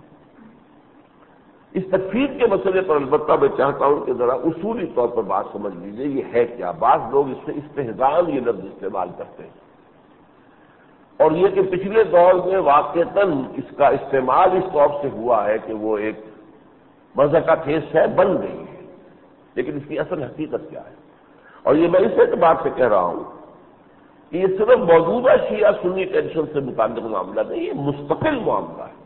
اس تکفیر کے مسئلے پر البتہ میں چاہتا ہوں کہ ذرا اصولی طور پر بات سمجھ لیجیے، یہ ہے کیا؟ بعض لوگ اس سے استہزان یہ لفظ استعمال کرتے ہیں، اور یہ کہ پچھلے دور میں واقعتاً اس کا استعمال اس طور سے ہوا ہے کہ وہ ایک مضحکہ خیز شے بن گئی ہے، لیکن اس کی اصل حقیقت کیا ہے؟ اور یہ میں اس اعتبار سے کہہ رہا ہوں کہ یہ صرف موجودہ شیعہ سنی ٹینشن سے متعلق معاملہ نہیں، یہ مستقل معاملہ ہے۔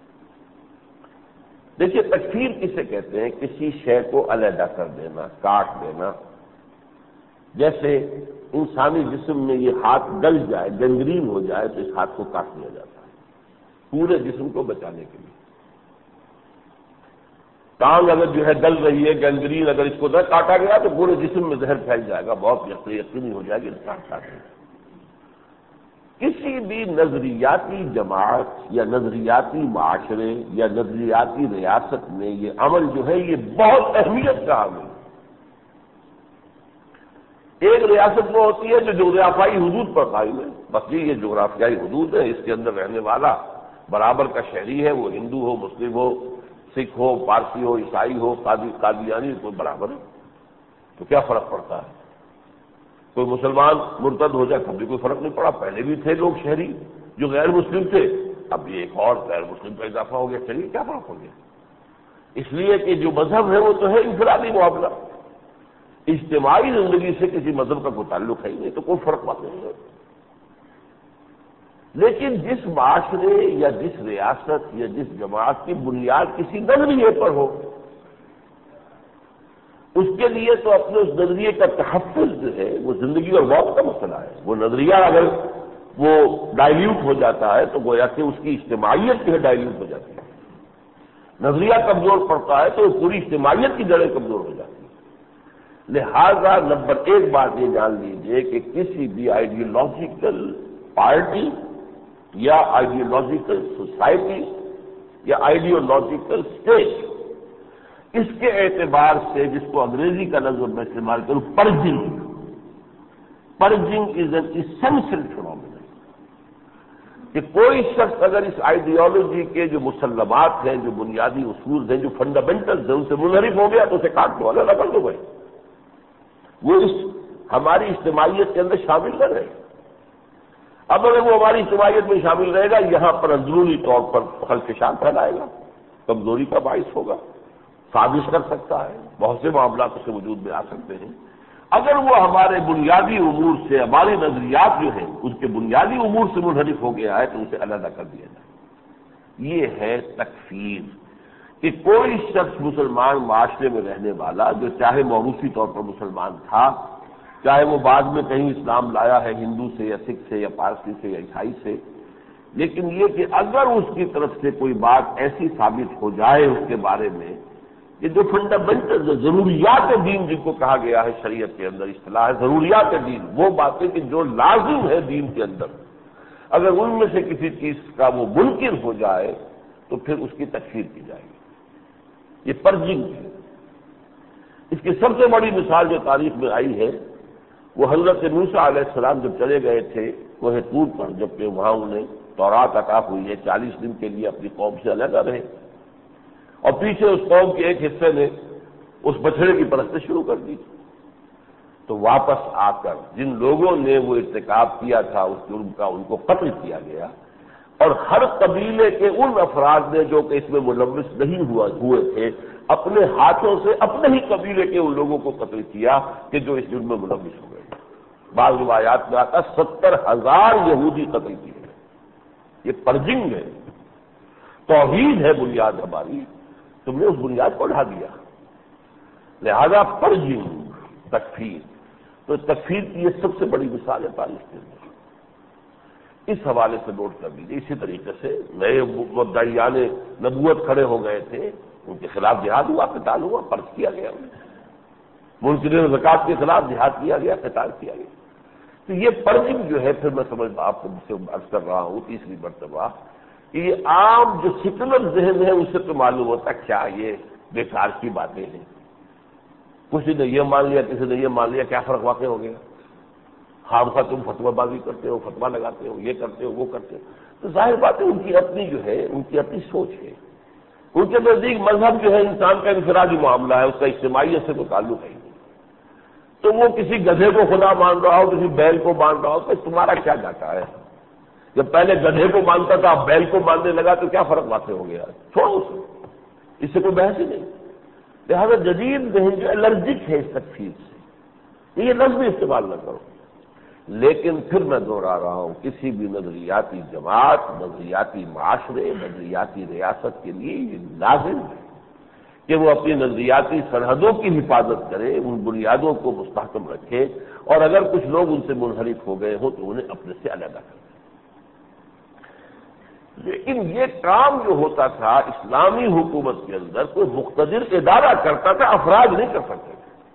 دیکھیے، تکفیر کسے کہتے ہیں؟ کسی شے کو علیحدہ کر دینا، کاٹ دینا، جیسے انسانی جسم میں یہ ہاتھ گل جائے، گنگرین ہو جائے تو اس ہاتھ کو کاٹ دیا جاتا ہے پورے جسم کو بچانے کے لیے۔ ٹانگ اگر جو ہے گل رہی ہے، گنگرین، اگر اس کو نہ کاٹا گیا تو پورے جسم میں زہر پھیل جائے گا، بہت یقینی ہو جائے گی کاٹ کاٹے۔ کسی بھی نظریاتی جماعت یا نظریاتی معاشرے یا نظریاتی ریاست میں یہ عمل جو ہے یہ بہت اہمیت کا عمل ہے۔ ایک ریاست وہ ہوتی ہے جو جغرافیائی حدود پر قائم ہے، بس یہ جغرافیائی حدود ہے، اس کے اندر رہنے والا برابر کا شہری ہے، وہ ہندو ہو، مسلم ہو، سکھ ہو، پارسی ہو، عیسائی ہو، قادیانی، کوئی برابر ہے، تو کیا فرق پڑتا ہے؟ کوئی مسلمان مرتد ہو جائے تب بھی کوئی فرق نہیں پڑا، پہلے بھی تھے لوگ شہری جو غیر مسلم تھے، اب یہ ایک اور غیر مسلم کا اضافہ ہو گیا، چلیے کیا فرق ہو گیا؟ اس لیے کہ جو مذہب ہے وہ تو ہے انفرادی معاملہ، اجتماعی زندگی سے کسی مذہب کا کوئی تعلق ہے ہی نہیں، تو کوئی فرق بات نہیں ہے۔ لیکن جس معاشرے یا جس ریاست یا جس جماعت کی بنیاد کسی نظریے پر ہو، اس کے لیے تو اپنے اس نظریے کا تحفظ جو ہے وہ زندگی اور موت کا مسئلہ ہے۔ وہ نظریہ اگر وہ ڈائلیوٹ ہو جاتا ہے تو گویا کہ اس کی اجتماعیت جو ہے ڈائلیوٹ ہو جاتی ہے، نظریہ کمزور پڑتا ہے تو پوری اجتماعیت کی جڑیں کمزور ہو جاتی ہیں۔ لہذا نمبر ایک بات یہ جان لیجئے کہ کسی بھی آئیڈیولوجیکل پارٹی یا آئیڈیولوجیکل سوسائٹی یا آئیڈیولوجیکل اسٹیٹ، اس کے اعتبار سے جس کو انگریزی کا لفظ میں استعمال کروں، purging purging is an essential phenomena, کہ کوئی شخص اگر اس آئیڈیالوجی کے جو مسلمات ہیں، جو بنیادی اصول ہیں، جو فنڈامنٹلز ہیں، ان سے منحرف ہو گیا تو اسے کاٹ دو، الگ کر دو بھائی، وہ اس ہماری اجتماعیت کے اندر شامل نہ رہے۔ اب اگر وہ ہماری اجتماعیت میں شامل رہے گا، یہاں پر اندرونی طور پر خلفشان پھیلائے گا، کمزوری کا باعث ہوگا، سازش کر سکتا ہے، بہت سے معاملات اس کے وجود میں آ سکتے ہیں۔ اگر وہ ہمارے بنیادی امور سے، ہماری نظریات جو ہیں اس کے بنیادی امور سے منحرف ہو گیا ہے تو اسے علیحدہ کر دیا جائے۔ یہ ہے تکفیر۔ کہ کوئی شخص مسلمان معاشرے میں رہنے والا جو چاہے موروثی طور پر مسلمان تھا، چاہے وہ بعد میں کہیں اسلام لایا ہے ہندو سے یا سکھ سے یا پارسی سے یا عیسائی سے، لیکن یہ کہ اگر اس کی طرف سے کوئی بات ایسی ثابت ہو جائے اس کے بارے میں کہ جو فنڈامنٹل ضروریات دین جن کو کہا گیا ہے شریعت کے اندر اصطلاح ہے ضروریات دین، وہ باتیں کہ جو لازم ہے دین کے اندر، اگر ان میں سے کسی چیز کا وہ منکر ہو جائے تو پھر اس کی تکفیر کی جائے گی۔ یہ پرجنگ ہے۔ اس کی سب سے بڑی مثال جو تاریخ میں آئی ہے وہ حضرت موسیٰ علیہ السلام جب چلے گئے تھے کوہ طور پر، جبکہ وہاں انہیں تورات عطا ہوئی ہے، چالیس دن کے لیے اپنی قوم سے علیحدہ رہے، اور پیچھے اس قوم کے ایک حصے نے اس بچڑے کی پرستش شروع کر دی، تو واپس آ کر جن لوگوں نے وہ ارتکاب کیا تھا اس جرم کا ان کو قتل کیا گیا، اور ہر قبیلے کے ان افراد نے جو کہ اس میں ملوث نہیں ہوا ہوئے تھے اپنے ہاتھوں سے اپنے ہی قبیلے کے ان لوگوں کو قتل کیا کہ جو اس جرم میں ملوث ہو گئے۔ بعض روایات میں آتا ستر ہزار یہودی قتل کیے۔ یہ پرجنگ ہے، توحید ہے بنیاد ہماری، تم نے اس بنیاد کو ڈھا دیا، لہذا پرجنگ تکفیر۔ تو تکفیر کی یہ سب سے بڑی مثال ہے تاریخ کے اندر۔ اس حوالے سے نوٹ کر لیجیے، اسی طریقے سے نئے مدعیان نبوت کھڑے ہو گئے تھے، ان کے خلاف جہاد ہوا، قتال ہوا، فرض کیا گیا، منکرین زکوٰۃ کے خلاف جہاد کیا گیا، قتال کیا گیا۔ تو یہ پرجنگ جو ہے، پھر میں سمجھ آپ کو مجھ سے عرض کر رہا ہوں تیسری مرتبہ کہ یہ عام جو سیکولر ذہن ہے اس سے تو معلوم ہوتا کیا یہ بیکار کی باتیں ہیں، کسی نے یہ مان لیا کسی نے یہ مان لیا، کیا فرق واقع ہو گیا؟ خام خواہ تم فتویٰ بازی کرتے ہو، فتویٰ لگاتے ہو، یہ کرتے ہو وہ کرتے ہو، تو ظاہر بات ہے ان کی اپنی جو ہے ان کی اپنی سوچ ہے، ان کے نزدیک مذہب جو ہے انسان کا انفرادی معاملہ ہے، اس کا اجتماعیت سے کوئی تعلق ہے نہیں۔ تو وہ کسی گدھے کو خدا مان رہا ہو، کسی بیل کو مان رہا ہو، تو تمہارا کیا جاتا ہے؟ جب پہلے گدھے کو مانتا تھا اب بیل کو ماننے لگا تو کیا فرق واقع ہو گیا؟ چھوڑو اسے، اس سے کوئی بحث ہی نہیں۔ لہٰذا جدید ذہن جو الرجک ہے اس تکفیر سے، یہ لفظ بھی استعمال نہ کرو۔ لیکن پھر میں دوہرا رہا ہوں، کسی بھی نظریاتی جماعت، نظریاتی معاشرے، نظریاتی ریاست کے لیے یہ لازم ہے کہ وہ اپنی نظریاتی سرحدوں کی حفاظت کرے، ان بنیادوں کو مستحکم رکھے، اور اگر کچھ لوگ ان سے منحرف ہو گئے ہوں تو انہیں اپنے سے علیحدہ کرے۔ لیکن یہ کام جو ہوتا تھا اسلامی حکومت کے اندر کوئی مقتدر ادارہ کرتا تھا، افراد نہیں کر سکتے تھے۔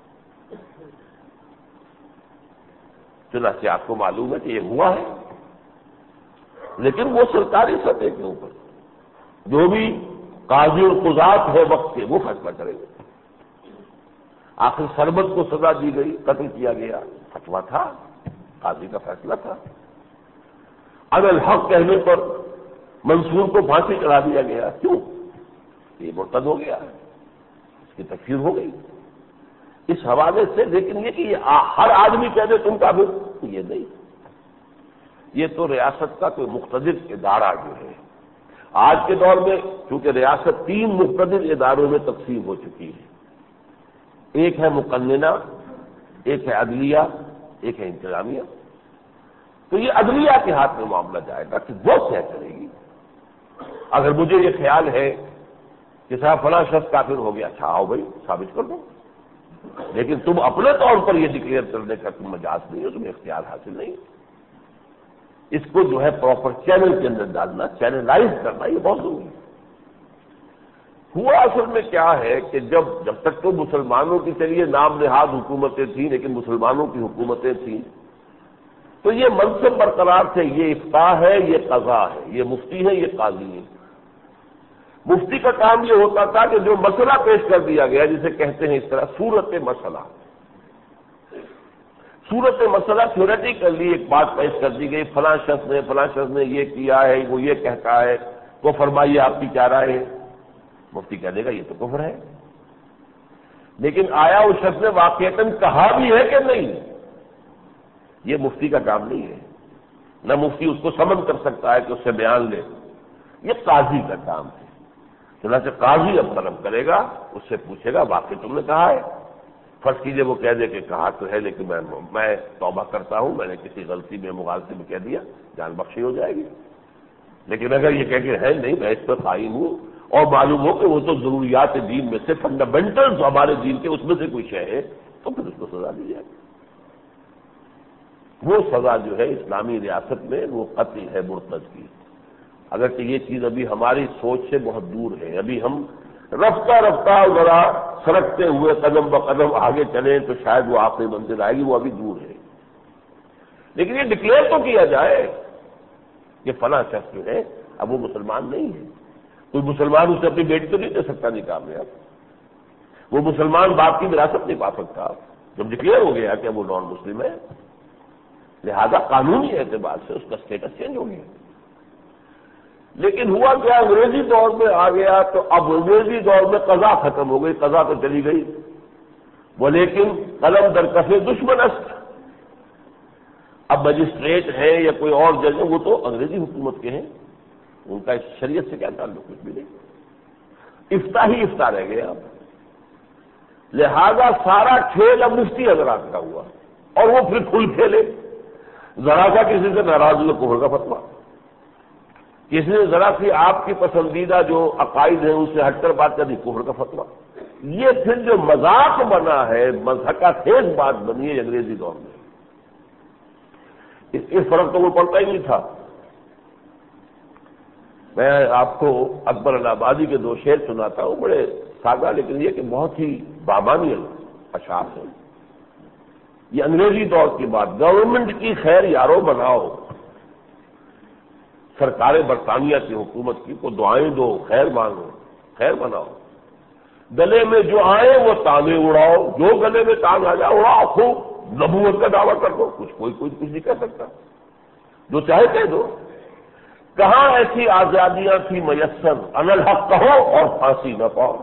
چنانچہ آپ کو معلوم ہے کہ یہ ہوا ہے، لیکن وہ سرکاری سطح کے اوپر جو بھی قاضی القضات ہے وقت کے وہ فیصلہ کریں گے۔ آخر سربت کو سزا دی گئی، قتل کیا گیا، فتویٰ تھا، قاضی کا فیصلہ تھا۔ علی الحق کہنے پر منصور کو پھانسی چڑھا دیا گیا، کیوں؟ یہ مرتد ہو گیا، اس کی تکفیر ہو گئی۔ اس حوالے سے لیکن یہ کہ یہ ہر آدمی کہہ دے تم کافر، یہ نہیں، یہ تو ریاست کا کوئی مقتدر ادارہ جو ہے۔ آج کے دور میں چونکہ ریاست تین مقتدر اداروں میں تقسیم ہو چکی ہے، ایک ہے مقننہ، ایک ہے عدلیہ، ایک ہے انتظامیہ۔ تو یہ عدلیہ کے ہاتھ میں معاملہ جائے گا کہ وہ طے کرے گی۔ اگر مجھے یہ خیال ہے کہ صاحب فلاں شخص کافر ہو گیا، اچھا آؤ بھائی ثابت کر دو، لیکن تم اپنے طور پر یہ ڈکلیئر کرنے کا تم مجاز نہیں ہو، تمہیں اختیار حاصل نہیں۔ اس کو جو ہے پراپر چینل کے اندر ڈالنا، چینلائز کرنا، یہ بہت ضروری ہے۔ ہوا اصل میں کیا ہے کہ جب جب تک تو مسلمانوں کی چلیے نام نہاد حکومتیں تھیں، لیکن مسلمانوں کی حکومتیں تھیں، تو یہ منصب برقرار تھے، یہ افتاء ہے، یہ قضا ہے، یہ مفتی ہے، یہ قاضی ہے۔ مفتی کا کام یہ ہوتا تھا کہ جو مسئلہ پیش کر دیا گیا، جسے کہتے ہیں اس طرح صورت مسئلہ، صورت مسئلہ تھیوریٹیکلی ایک بات پیش کر دی گئی، فلاں شخص نے فلاں شخص نے یہ کیا ہے، وہ یہ کہتا ہے، وہ فرمائیے آپ کی کیا رائے ہے؟ مفتی کہہ دے گا یہ تو کفر ہے۔ لیکن آیا اس شخص نے واقعتاً کہا بھی ہے کہ نہیں، یہ مفتی کا کام نہیں ہے، نہ مفتی اس کو سمن کر سکتا ہے کہ اس سے بیان لے، یہ قاضی کا کام ہے۔ چنانچہ قاضی اب طلب کرے گا، اس سے پوچھے گا واقعی تم نے کہا ہے؟ فرض کیجئے وہ کہہ دے کہ کہا تو ہے لیکن میں میں توبہ کرتا ہوں، میں نے کسی غلطی میں مغالطے میں کہہ دیا، جان بخشی ہو جائے گی۔ لیکن اگر یہ کہہ کہ ہے نہیں میں اس پر قائم ہوں اور معلوم ہو کہ وہ تو ضروریات دین میں سے فنڈامنٹلز ہمارے دین کے اس میں سے کوئی شے ہے تو پھر اس کو سزا دی جائے. وہ سزا جو ہے اسلامی ریاست میں وہ قتل ہے مرتد کی. اگرچہ یہ چیز ابھی ہماری سوچ سے بہت دور ہے، ابھی ہم رفتہ رفتہ ذرا سرکتے ہوئے قدم بقدم آگے چلیں تو شاید وہ آخری منزل آئے گی، وہ ابھی دور ہے. لیکن یہ ڈکلیئر تو کیا جائے کہ فلاں شخص جو ہے اب وہ مسلمان نہیں ہے. کوئی مسلمان اسے اپنی بیٹی تو نہیں دے سکتا نکاح میں، اب وہ مسلمان باپ کی وراثت نہیں پا سکتا جب ڈکلیئر ہو گیا کہ اب وہ نان مسلم ہے. لہذا قانونی اعتبار سے اس کا اسٹیٹس چینج ہو گیا. لیکن ہوا کیا، انگریزی دور میں آ گیا تو اب انگریزی دور میں قضا ختم ہو گئی، قضا تو چلی گئی وہ، لیکن قلم در کف دشمن است. اب مجسٹریٹ ہے یا کوئی اور جج ہے وہ تو انگریزی حکومت کے ہیں، ان کا اس شریعت سے کیا تعلق، کچھ بھی نہیں. افتاء ہی افتاء رہ گیا. اب لہذا سارا کھیل اب مفتی حضرات کا ہوا اور وہ پھر کھل کھیلے. ذرا سا کسی سے ناراض ہوئے کفر کا فتویٰ، کسی نے ذرا سی آپ کی پسندیدہ جو عقائد ہیں ان سے ہٹ کر بات کر دی، کفر کا فتویٰ. یہ پھر جو مذاق بنا ہے، مضحکہ خیز بات بنی ہے انگریزی دور میں. اس اس فرق تو وہ پڑتا ہی نہیں تھا. میں آپ کو اکبر الہٰبادی کے دو شعر سناتا ہوں، بڑے سادہ لیکن یہ کہ بہت ہی بامانی اشعار ہیں. یہ انگریزی دور کی بات. گورنمنٹ کی خیر یارو بناؤ، سرکار برطانیہ کی حکومت کی کو دعائیں دو، خیر مانگو، خیر بناؤ. گلے میں جو آئے وہ تانے اڑاؤ، جو گلے میں تان آ جائے اڑاؤ خوب، نبوت کا دعویٰ کر دو. کچھ کوئی کوئی کچھ نہیں کہہ سکتا، جو چاہے کہہ دو. کہاں ایسی آزادیاں تھی میسر، ان الحق کہو اور پھانسی نہ پاؤ.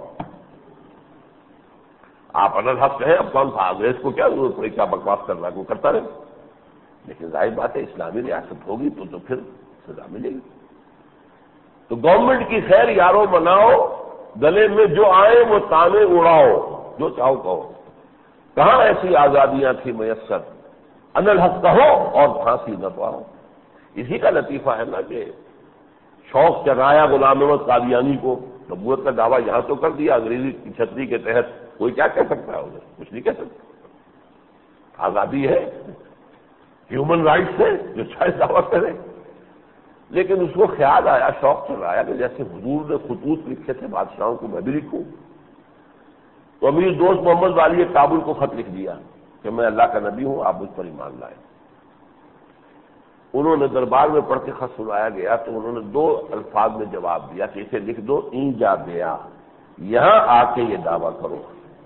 آپ ان الحق کہیں، اب کون انگریز کو کیا ضرورت پڑی، کیا بکواس کرنا کو کرتا رہے. لیکن ظاہر بات ہے اسلامی ریاست ہوگی تو تو پھر سزا ملے گی. تو گورنمنٹ کی خیر یارو مناؤ، گلے میں جو آئے وہ تانے اڑاؤ، جو چاہو کہو. کہاں ایسی آزادیاں تھی میسر، ان الحق کہو اور پھانسی نہ پاؤ. اسی کا لطیفہ ہے نا کہ شوق چرایا غلام احمد قادیانی کو، نبوت کا دعویٰ یہاں تو کر دیا، انگریزی کی چھتری کے تحت کوئی کیا کہہ سکتا ہے، انہیں کچھ نہیں کہہ سکتا. آزادی ہے، ہیومن رائٹس ہے، جو چاہے دعویٰ کرے. لیکن اس کو خیال آیا، شوق چرایا کہ جیسے حضور نے خطوط لکھے تھے بادشاہوں کو میں بھی لکھوں. تو امیر دوست محمد والی کابل کو خط لکھ دیا کہ میں اللہ کا نبی ہوں، آپ مجھ پر ایمان لائیں. انہوں نے دربار میں پڑھ کے خط سنایا گیا تو انہوں نے دو الفاظ میں جواب دیا کہ اسے لکھ دو، این جا بیا، یہاں آ کے یہ دعویٰ کرو،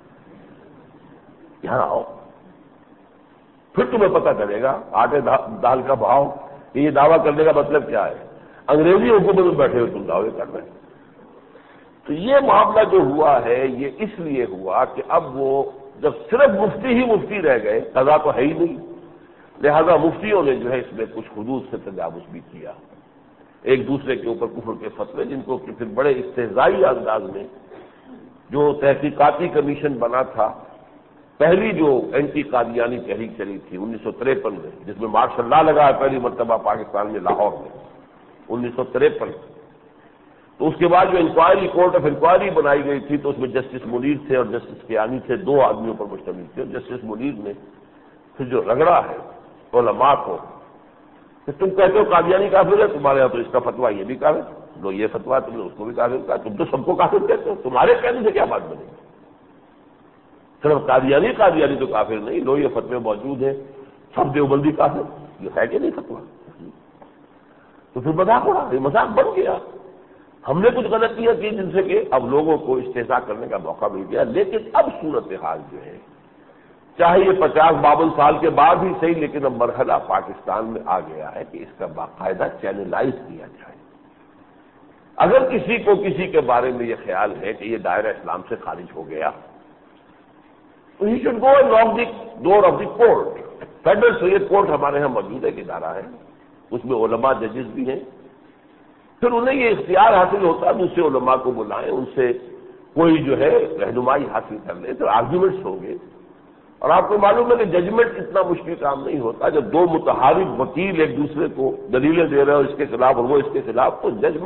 یہاں آؤ، پھر تمہیں پتہ چلے گا آٹے دال کا بھاؤ کہ یہ دعویٰ کرنے کا مطلب کیا ہے. انگریزی حکومت میں بیٹھے ہوئے تم دعوے کر رہے ہیں. تو یہ معاملہ جو ہوا ہے یہ اس لیے ہوا کہ اب وہ جب صرف مفتی ہی مفتی رہ گئے، قضا تو ہے ہی نہیں، لہذا مفتیوں نے جو ہے اس میں کچھ حدود سے تجاوز بھی کیا، ایک دوسرے کے اوپر کفر کے فتوے، جن کو کہ پھر بڑے استہزائی انداز میں جو تحقیقاتی کمیشن بنا تھا، پہلی جو اینٹی قادیانی تحریک چلی تھی انیس سو تریپن میں، جس میں مارشل لا لگا پہلی مرتبہ پاکستان میں لاہور میں انیس سو تریپن. تو اس کے بعد جو انکوائری کورٹ آف انکوائری بنائی گئی تھی تو اس میں جسٹس منیر تھے اور جسٹس کیانی تھے، دو آدمیوں پر مشتمل تھے. جسٹس منیر نے پھر جو رگڑا ہے علماء کو کہ تم کہتے ہو قادیانی کافر ہے، تمہارے یہاں تو اس کا فتویٰ یہ بھی کافر، لو یہ فتویٰ تم نے اس کو بھی کافر کہا، تم تو سب کو کافر کہتے ہو، تمہارے کہنے سے کیا بات بنے گی. صرف قادیانی قادیانی تو کافر نہیں، لو یہ فتوے موجود ہیں، سب دیوبندی کافر، یہ ہے کہ نہیں فتویٰ. تو پھر مذاق اڑا، یہ مذاق بن گیا. ہم نے کچھ غلطیاں کی جن سے کہ اب لوگوں کو استہزاء کرنے کا موقع مل گیا. لیکن اب صورتحال جو ہے، چاہے یہ پچاس باون سال کے بعد ہی صحیح، لیکن اب مرحلہ پاکستان میں آ گیا ہے کہ اس کا باقاعدہ چینلائز کیا جائے. اگر کسی کو کسی کے بارے میں یہ خیال ہے کہ یہ دائرہ اسلام سے خارج ہو گیا تو he should go and knock the door of the court. Federal سید کورٹ ہمارے یہاں موجود ہے، ایک ادارہ ہے، اس میں علماء ججز بھی ہیں. پھر انہیں یہ اختیار حاصل ہوتا ہے دوسرے علماء کو بلائیں، ان سے کوئی جو ہے رہنمائی حاصل کر لیں، تو آرگیومنٹس ہوں گے. اور آپ کو معلوم ہے کہ ججمنٹ اتنا مشکل کام نہیں ہوتا. جب دو متحارب وکیل ایک دوسرے کو دلیلیں دے رہے ہو اس کے خلاف اور وہ اس کے خلاف، تو ججمنٹ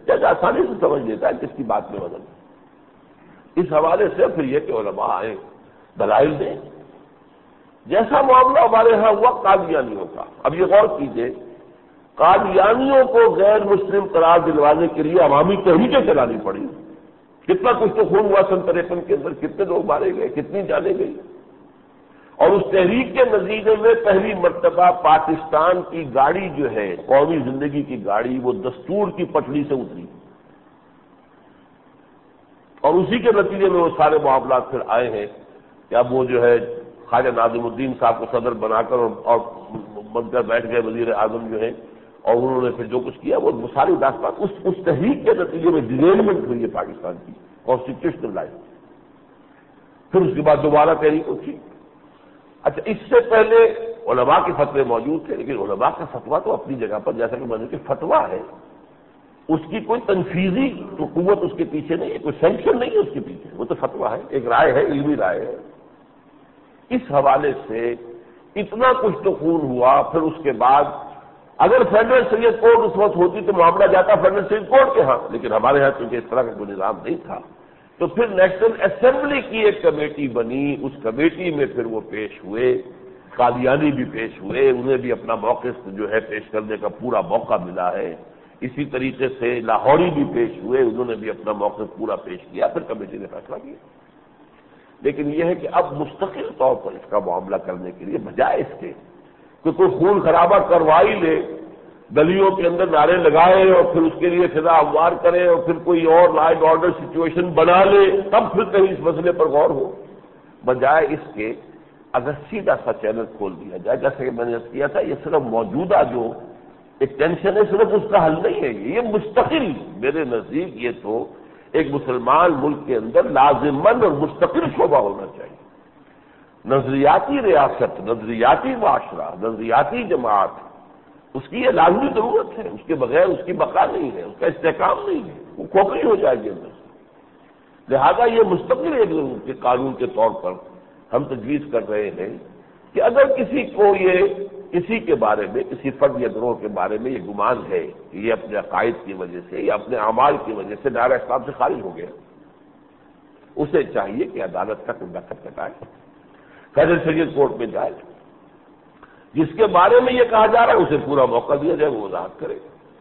جج آسانی سے سمجھ لیتا ہے کس کی بات میں وزن ہے۔ اس حوالے سے پھر یہ کہ علماء آئے دلائل دیں۔ جیسا معاملہ ہمارے ہاں ہوا قادیانیوں کا، اب یہ غور کیجئے، قادیانیوں کو غیر مسلم قرار دلوانے کے لیے عوامی تحریکیں چلانی پڑی، کتنا کچھ تو خون ہوا سن تریپن کے اندر، کتنے لوگ مارے گئے، کتنی جانیں گئی، اور اس تحریک کے نتیجے میں پہلی مرتبہ پاکستان کی گاڑی جو ہے، قومی زندگی کی گاڑی، وہ دستور کی پٹڑی سے اتری، اور اسی کے نتیجے میں وہ سارے معاملات پھر آئے ہیں کہ اب وہ جو ہے خواجہ ناظم الدین صاحب کو صدر بنا کر اور بن کر بیٹھ گئے وزیر اعظم جو ہیں، اور انہوں نے پھر جو کچھ کیا وہ ساری داستان اس اس تحریک کے نتیجے میں ڈیزائنمنٹ ہوئی ہے پاکستان کی کانسٹیٹیوشنل لائف۔ پھر اس کے بعد دوبارہ تحریک اٹھی۔ اچھا، اس سے پہلے علماء کے فتوے موجود تھے، لیکن علماء کا فتویٰ تو اپنی جگہ پر، جیسا کہ میں نے کہ فتویٰ ہے، اس کی کوئی تنفیذی تو قوت اس کے پیچھے نہیں ہے، کوئی سینکشن نہیں ہے اس کے پیچھے، وہ تو فتویٰ ہے، ایک رائے ہے، علمی رائے ہے۔ اس حوالے سے اتنا کچھ تو خون ہوا، پھر اس کے بعد اگر فیڈرل شریعت کورٹ اس وقت ہوتی تو معاملہ جاتا فیڈرل شریعت کورٹ کے ہاں، لیکن ہمارے ہاں چونکہ اس طرح کا کوئی نظام نہیں تھا، تو پھر نیشنل اسمبلی کی ایک کمیٹی بنی، اس کمیٹی میں پھر وہ پیش ہوئے، قادیانی بھی پیش ہوئے، انہیں بھی اپنا موقف جو ہے پیش کرنے کا پورا موقع ملا ہے، اسی طریقے سے لاہوری بھی پیش ہوئے، انہوں نے بھی اپنا موقف پورا پیش کیا، پھر کمیٹی نے فیصلہ کیا۔ لیکن یہ ہے کہ اب مستقل طور پر اس کا معاملہ کرنے کے لیے بجائے اس کے کہ کوئی خون خرابہ کروا ہی لے، گلیوں کے اندر نعرے لگائے اور پھر اس کے لیے فضا ہموار کرے اور پھر کوئی اور لا اینڈ آرڈر سچویشن بنا لے، تب پھر کہیں اس مسئلے پر غور ہو، بجائے اس کے اگر سیدھا سا چینل کھول دیا جائے، جیسا کہ میں نے کیا تھا، یہ صرف موجودہ جو ایک ٹینشن ہے صرف اس کا حل نہیں ہے، یہ مستقل، میرے نزدیک یہ تو ایک مسلمان ملک کے اندر لازماً اور مستقل شعبہ ہونا چاہیے۔ نظریاتی ریاست، نظریاتی معاشرہ، نظریاتی جماعت، اس کی یہ لازمی ضرورت ہے، اس کے بغیر اس کی بقا نہیں ہے، اس کا استحکام نہیں ہے، وہ کھوکھری ہو جائے گی اندر سے۔ لہذا یہ مستقل ایک قانون کے طور پر ہم تجویز کر رہے ہیں کہ اگر کسی کو یہ کسی کے بارے میں، کسی فرد یا گروہ کے بارے میں یہ گمان ہے کہ یہ اپنے عقائد کی وجہ سے یا اپنے اعمال کی وجہ سے دائرہ اسلام سے خارج ہو گیا، اسے چاہیے کہ عدالت کا کنڈا کٹائے، فیڈرل شریعت کورٹ میں جائے، جس کے بارے میں یہ کہا جا رہا ہے اسے پورا موقع دیا جائے، وہ وضاحت کرے،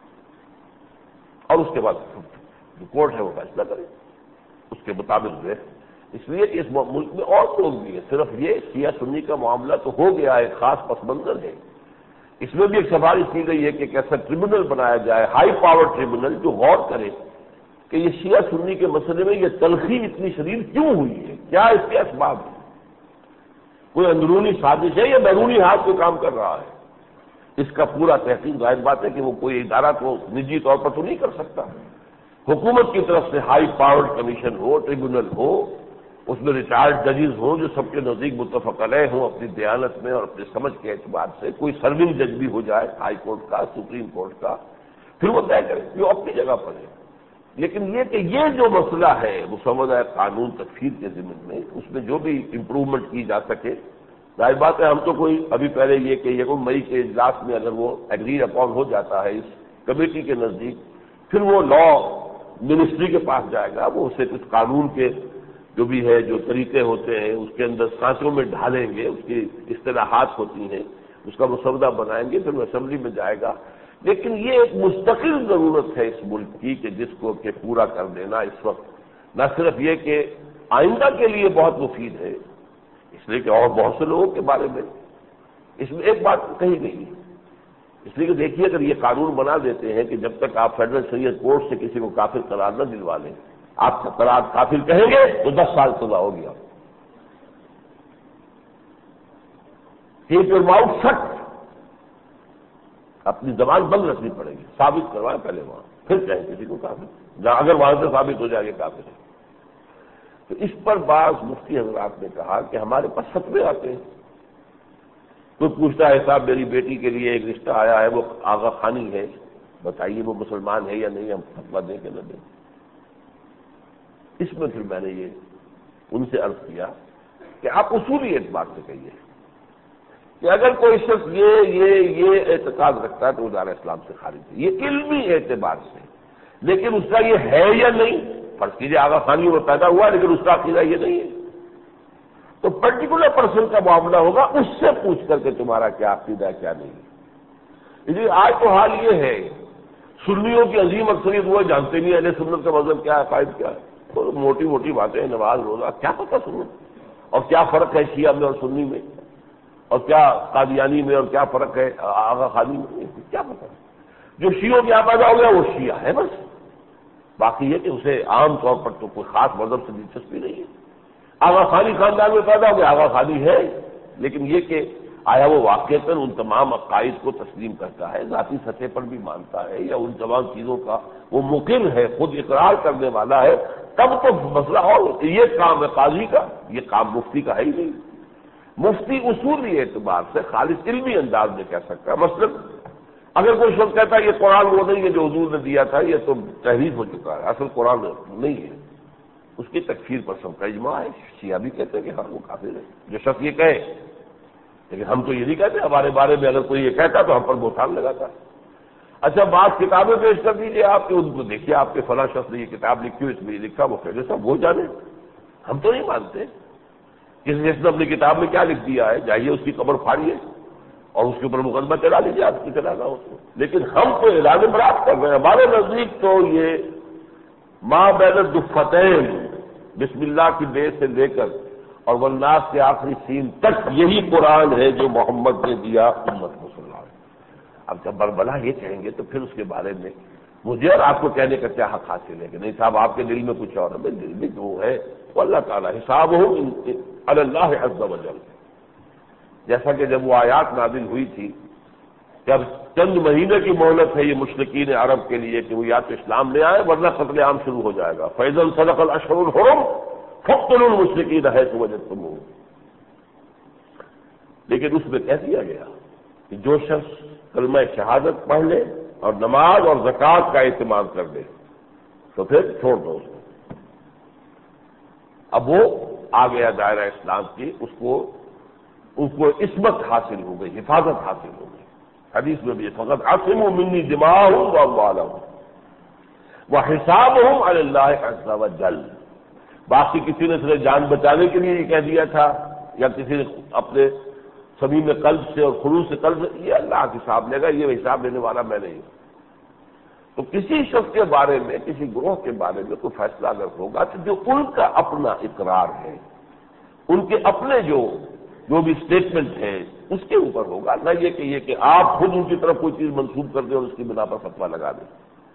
اور اس کے بعد جو کورٹ ہے وہ فیصلہ کرے اس کے مطابق جو ہے۔ اس لیے کہ اس ملک میں اور لوگ بھی ہیں، صرف یہ شیعہ سنی کا معاملہ تو ہو گیا ہے، خاص پس منظر ہے، اس میں بھی ایک سفارش کی گئی ہے کہ ایک ایسا ٹریبونل بنایا جائے، ہائی پاور ٹریبونل، جو غور کرے کہ یہ شیعہ سنی کے مسئلے میں یہ تلخی اتنی شدید کیوں ہوئی ہے، کیا اس کے اسباب ہیں، کوئی اندرونی سازش ہے یا بیرونی ہاتھ کوئی کام کر رہا ہے، اس کا پورا تحقیق ظاہر بات ہے کہ وہ کوئی ادارہ تو نجی طور پر تو نہیں کر سکتا، حکومت کی طرف سے ہائی پاور کمیشن ہو، ٹریبونل ہو، اس میں ریٹائرڈ ججز ہوں جو سب کے نزدیک متفق علیہ ہوں اپنی دیانت میں اور اپنے سمجھ کے اعتبار سے، کوئی سرونگ جج بھی ہو جائے ہائی کورٹ کا، سپریم کورٹ کا، پھر وہ طے کرے، وہ اپنی جگہ پر ہے۔ لیکن یہ کہ یہ جو مسئلہ ہے مسودہ قانون تکفیر کے ضمن میں، اس میں جو بھی امپروومنٹ کی جا سکے، ظاہر بات ہے ہم تو کوئی ابھی پہلے یہ کہ یکم مئی کے اجلاس میں اگر وہ ایگری اپون ہو جاتا ہے اس کمیٹی کے نزدیک، پھر وہ لا منسٹری کے پاس جائے گا، وہ اسے کچھ قانون کے جو بھی ہے جو طریقے ہوتے ہیں اس کے اندر سانچوں میں ڈھالیں گے، اس کی اصطلاحات ہوتی ہیں، اس کا مسودہ بنائیں گے، پھر وہ اسمبلی میں جائے گا۔ لیکن یہ ایک مستقل ضرورت ہے اس ملک کی کہ جس کو کہ پورا کر دینا اس وقت نہ صرف یہ کہ آئندہ کے لیے بہت مفید ہے، اس لیے کہ اور بہت سے لوگوں کے بارے میں اس میں ایک بات کہی گئی ہے، اس لیے کہ دیکھیے اگر یہ قانون بنا دیتے ہیں کہ جب تک آپ فیڈرل شریعت کورٹ سے کسی کو کافر قرار نہ دلوا لیں، آپ کا قرار کافر کہیں گے تو دس سال سزا ہوگی، آپ کیپ یور ماؤتھ شٹ، اپنی زبان بند رکھنی پڑے گی، ثابت کروائیں پہلے وہاں، پھر کہیں کسی کو کافر، اگر وہاں سے ثابت ہو جائے گا کافر ہے۔ تو اس پر بعض مفتی حضرات نے کہا کہ ہمارے پاس فتوے آتے ہیں، کوئی پوچھتا ہے صاحب میری بیٹی کے لیے ایک رشتہ آیا ہے، وہ آغا خانی ہے، بتائیے وہ مسلمان ہے یا نہیں، ہم فتویٰ دیں کہ نہ دیں۔ اس میں پھر میں نے یہ ان سے عرض کیا کہ آپ اصولی اعتبار سے کہیے کہ اگر کوئی شخص یہ یہ یہ اعتقاد رکھتا ہے تو وہ دائرہ اسلام سے خارج ہے، یہ علمی اعتبار سے، لیکن اس کا یہ ہے یا نہیں، فرض کیجیے آغا خانیوں میں پیدا ہوا لیکن اس کا عقیدہ یہ نہیں ہے، تو پرٹیکولر پرسن کا معاملہ ہوگا، اس سے پوچھ کر کے تمہارا کیا عقیدہ کیا نہیں ہے۔ اس لیے آج تو حال یہ ہے، سنیوں کی عظیم اکثریت وہ جانتے نہیں اہل سنت کا مذہب کیا ہے، عقائد کیا ہے، تو موٹی موٹی باتیں، نماز روزہ، کیا پتہ سنت، اور کیا فرق ہے شیعہ میں اور سنی میں، اور کیا قادیانی میں اور کیا فرق ہے آغا خانی میں، کیا پتہ۔ جو شیعوں کے یہاں پیدا ہو گیا وہ شیعہ ہے بس، باقی یہ کہ اسے عام طور پر تو کوئی خاص مذہب سے دلچسپی نہیں ہے۔ آغا خانی خاندان میں پیدا ہو گیا، آغا خانی ہے، لیکن یہ کہ آیا وہ واقعتاً ان تمام عقائد کو تسلیم کرتا ہے، ذاتی سطح پر بھی مانتا ہے، یا ان تمام چیزوں کا وہ مقر ہے، خود اقرار کرنے والا ہے، تب تو مسئلہ اور یہ کام ہے قاضی کا، یہ کام مفتی کا ہے ہی نہیں۔ مفتی اصولی اعتبار سے خالص علمی انداز میں کہہ سکتا ہے، مثلا اگر کوئی شخص کہتا ہے یہ قرآن وہ نہیں ہے جو حضور نے دیا تھا، یہ تو تحریف ہو چکا ہے، اصل قرآن نہیں ہے، اس کی تکفیر پر سب کا اجماع ہے، شیعہ بھی کہتے ہیں کہ ہاں وہ کافر ہے جو شخص یہ کہے، لیکن ہم تو یہ نہیں کہتے، ہمارے بارے میں اگر کوئی یہ کہتا تو ہم پر بہتان لگاتا۔ اچھا بعض کتابیں پیش کر دیجیے آپ کہ ان کو دیکھیے آپ کے فلاں شخص نے یہ کتاب لکھی ہو، اس میں یہ لکھا، وہ کہتے سب وہ جانے، ہم تو نہیں مانتے۔ کسی نے اپنی کتاب میں کیا لکھ دیا ہے، جائیے اس کی قبر پھاڑیے اور اس کے اوپر مقدمہ چلا لیجیے، آپ کی چلانا ہو تو، لیکن ہم تو اعلان برات کر رہے ہیں۔ ہمارے نزدیک تو یہ ما بین الدفتین، بسم اللہ کی بے سے لے کر اور والناس کے آخری سین تک یہی قرآن ہے جو محمد نے دیا امت کو صلی اللہ علیہ وسلم۔ اب جب بربلا یہ کہیں گے تو پھر اس کے بارے میں مجھے اور آپ کو کہنے کا کیا حق حاصل ہے کہ نہیں صاحب آپ کے دل میں کچھ اور ہے، میرے دل میں جو ہے وہ اللہ تعالیٰ حساب ہو اللہ عز و جل۔ جیسا کہ جب وہ آیات نازل ہوئی تھی کہ اب چند مہینے کی مہلت ہے یہ مشرکین عرب کے لیے کہ وہ یا تو اسلام لے آئے ورنہ قتل عام شروع ہو جائے گا، فَإِذَا انْسَلَخَ الْأَشْهُرُ الْحُرُمُ فَاقْتُلُوا الْمُشْرِكِينَ حَيْثُ وَجَدتُّمُوهُمْ۔ لیکن اس میں کہہ دیا گیا کہ جو شخص کلمہ شہادت پڑھ لے اور نماز اور زکوٰۃ کا اہتمام کر دے تو پھر چھوڑ دو اس کو۔ اب وہ آ گیا دائرہ اسلام کی، اس کو اس کو عصمت حاصل ہو گئی، حفاظت حاصل ہو گئی۔ حدیث میں بھی فقط عصموا منی دماءهم واموالهم وحسابهم علی اللہ عز وجل۔ باقی کسی نے صرف جان بچانے کے لیے یہ کہہ دیا تھا یا کسی نے اپنے صمیم قلب سے اور خلوص سے قلب سے، یہ اللہ حساب لے گا، یہ حساب لینے والا میں نہیں ہوں۔ تو کسی شخص کے بارے میں، کسی گروہ کے بارے میں کوئی فیصلہ اگر ہوگا تو جو ان کا اپنا اقرار ہے، ان کے اپنے جو جو بھی اسٹیٹمنٹ ہے اس کے اوپر ہوگا، نہ یہ کہ یہ کہ آپ خود ان کی طرف کوئی چیز منسوب کر دیں اور اس کی بنا پر فتویٰ لگا دیں۔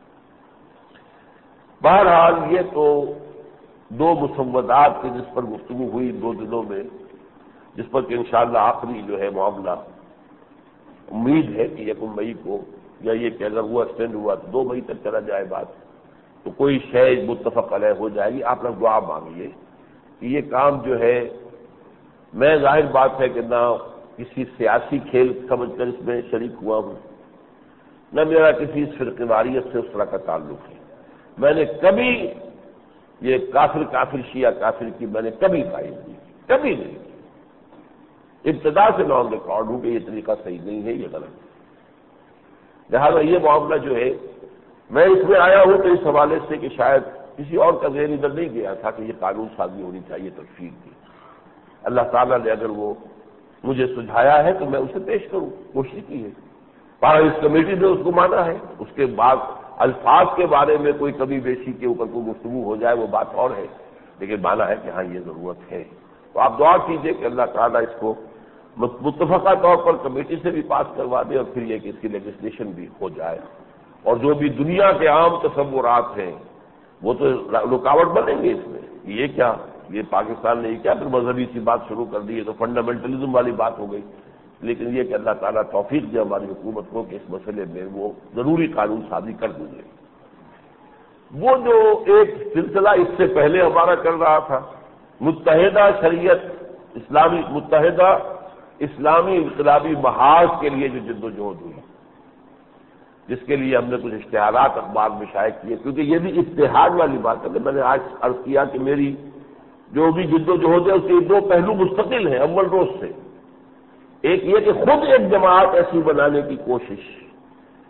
بہرحال یہ تو دو مسودات کے جس پر گفتگو ہوئی دو دنوں میں، جس پر کہ انشاءاللہ آخری جو ہے معاملہ امید ہے کہ یکم مئی کو، یا یہ کہ اگر وہ ایکسٹینڈ ہوا تو دو مئی تک چلا جائے بات، تو کوئی شے متفق علیہ ہو جائے گی۔ آپ لوگ دعا مانگیے کہ یہ کام جو ہے، میں ظاہر بات ہے کہ نہ کسی سیاسی کھیل سمجھ کر اس میں شریک ہوا ہوں، نہ میرا کسی فرقہ واریت سے اس طرح کا تعلق ہے۔ میں نے کبھی یہ کافر کافر شیعہ کافر کی میں نے کبھی بات نہیں کی، کبھی نہیں کی۔ ابتدا سے میں آن ریکارڈ ہوں کہ یہ طریقہ صحیح نہیں ہے، یہ غلط ہے۔ لہٰذا یہ معاملہ جو ہے میں اس میں آیا ہوں تو اس حوالے سے کہ شاید کسی اور کا ذہن ادھر نہیں گیا تھا کہ یہ قانون سازی ہونی چاہیے تکفیر کی۔ اللہ تعالیٰ نے اگر وہ مجھے سجھایا ہے تو میں اسے پیش کروں، کوشش کی ہے۔ پر اس کمیٹی نے اس کو مانا ہے، اس کے بعد الفاظ کے بارے میں کوئی کمی بیشی کے اوپر کوئی گفتگو ہو جائے وہ بات اور ہے، لیکن مانا ہے کہ ہاں یہ ضرورت ہے۔ تو آپ دعا کیجئے کہ اللہ تعالیٰ اس کو متفقہ طور پر کمیٹی سے بھی پاس کروا دے اور پھر یہ کہ اس کی لیجسلیشن بھی ہو جائے، اور جو بھی دنیا کے عام تصورات ہیں وہ تو رکاوٹ بنیں گے اس میں، یہ کیا، یہ پاکستان نے یہ کیا پھر مذہبی سی بات شروع کر دی ہے، تو فنڈامنٹلزم والی بات ہو گئی۔ لیکن یہ کہ اللہ تعالیٰ توفیق دے ہماری حکومت کو کہ اس مسئلے میں وہ ضروری قانون سازی کر دیں گے۔ وہ جو ایک سلسلہ اس سے پہلے ہمارا چل رہا تھا، متحدہ شریعت اسلامی، متحدہ اسلامی انقلابی محاذ کے لیے جو جد و جہد ہوئی، جس کے لیے ہم نے کچھ اشتہارات اخبار میں شائع کیے، کیونکہ یہ بھی اتحاد والی بات ہے کہ میں نے آج عرض کیا کہ میری جو بھی جد و جہد ہے اس کے دو پہلو مستقل ہیں اول روز سے۔ ایک یہ کہ خود ایک جماعت ایسی بنانے کی کوشش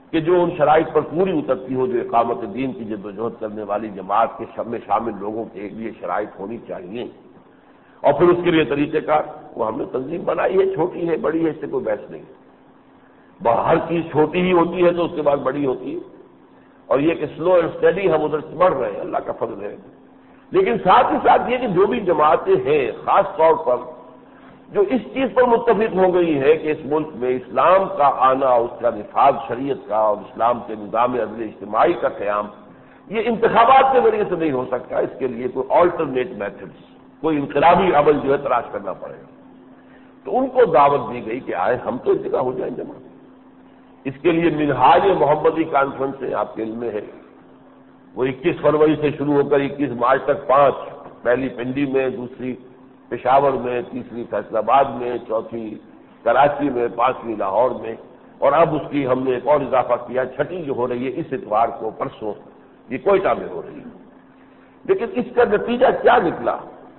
کہ جو ان شرائط پر پوری اترتی ہو جو اقامت دین کی جدوجہد کرنے والی جماعت کے شب میں شامل لوگوں کے لیے شرائط ہونی چاہیے، اور پھر اس کے لیے طریقہ کار وہ ہم نے تنظیم بنائی ہے، چھوٹی ہے بڑی ہے، اس سے کوئی بحث نہیں، ہر چیز چھوٹی ہی ہوتی ہے تو اس کے بعد بڑی ہوتی ہے، اور یہ کہ سلو اینڈ اسٹڈی ہم ادھر سے بڑھ رہے ہیں، اللہ کا فضل ہے۔ لیکن ساتھ ہی ساتھ یہ کہ جو بھی جماعتیں ہیں خاص طور پر جو اس چیز پر متفق ہو گئی ہے کہ اس ملک میں اسلام کا آنا، اس کا نفاذ شریعت کا اور اسلام کے نظام عدل اجتماعی کا قیام، یہ انتخابات کے ذریعے سے نہیں ہو سکتا، اس کے لیے کوئی آلٹرنیٹ میتھڈز، کوئی انقلابی عمل جو ہے تلاش کرنا پڑے گا۔ تو ان کو دعوت دی گئی کہ آئے ہم تو ایک جگہ ہو جائیں جمع۔ اس کے لیے منہاج محمدی کانفرنس ہے، آپ کے علم میں ہے، وہ اکیس فروری سے شروع ہو کر اکیس مارچ تک پانچ، پہلی پنڈی میں، دوسری پشاور میں، تیسری فیصل آباد میں، چوتھی کراچی میں، پانچویں لاہور میں، اور اب اس کی ہم نے ایک اور اضافہ کیا، چھٹی جو ہو رہی ہے اس اتوار کو پرسوں، یہ کوئٹہ میں ہو رہی ہے۔ لیکن اس کا نتیجہ کیا نکلا؟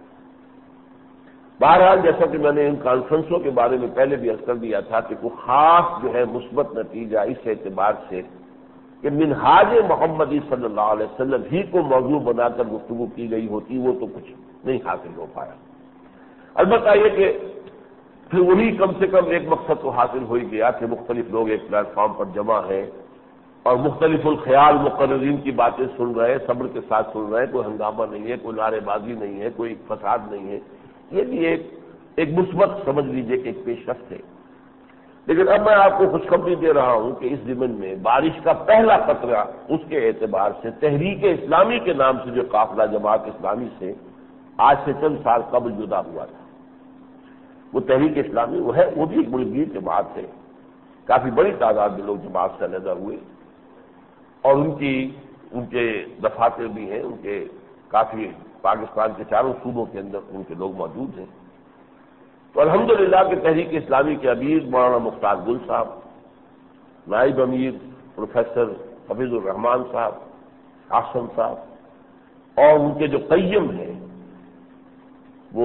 بہرحال جیسا کہ میں نے ان کانفرنسوں کے بارے میں پہلے بھی عرض کر دیا تھا کہ کوئی خاص جو ہے مثبت نتیجہ اس اعتبار سے کہ منہاج محمدی صلی اللہ علیہ وسلم ہی کو موضوع بنا کر گفتگو کی گئی ہوتی وہ تو کچھ نہیں حاصل ہو پایا۔ البتہ یہ کہ پھر وہی کم سے کم ایک مقصد تو حاصل ہو ہی گیا کہ مختلف لوگ ایک پلیٹ فارم پر جمع ہیں اور مختلف الخیال مقررین کی باتیں سن رہے، صبر کے ساتھ سن رہے، کوئی ہنگامہ نہیں ہے، کوئی نعرے بازی نہیں ہے، کوئی فساد نہیں ہے، یہ بھی ایک ایک مثبت سمجھ لیجئے کہ ایک پیش رفت ہے۔ لیکن اب میں آپ کو خوشخبری دے رہا ہوں کہ اس ضمن میں بارش کا پہلا قطرہ اس کے اعتبار سے تحریک اسلامی کے نام سے جو قافلہ جماعت اسلامی سے آج سے چند سال قبل جدا ہوا تھا، وہ تحریک اسلامی وہ ہے، وہ بھی ایک بڑی بڑی جماعت ہے، کافی بڑی تعداد میں لوگ جماعت سے علیحدہ ہوئے اور ان کی ان کے دفاتر بھی ہیں، ان کے کافی پاکستان کے چاروں صوبوں کے اندر ان کے لوگ موجود ہیں۔ تو الحمدللہ کہ تحریک اسلامی کے امیر مولانا مختار گل صاحب، نائب امیر پروفیسر حفیظ الرحمان صاحب، قاسم صاحب اور ان کے جو قیم ہیں وہ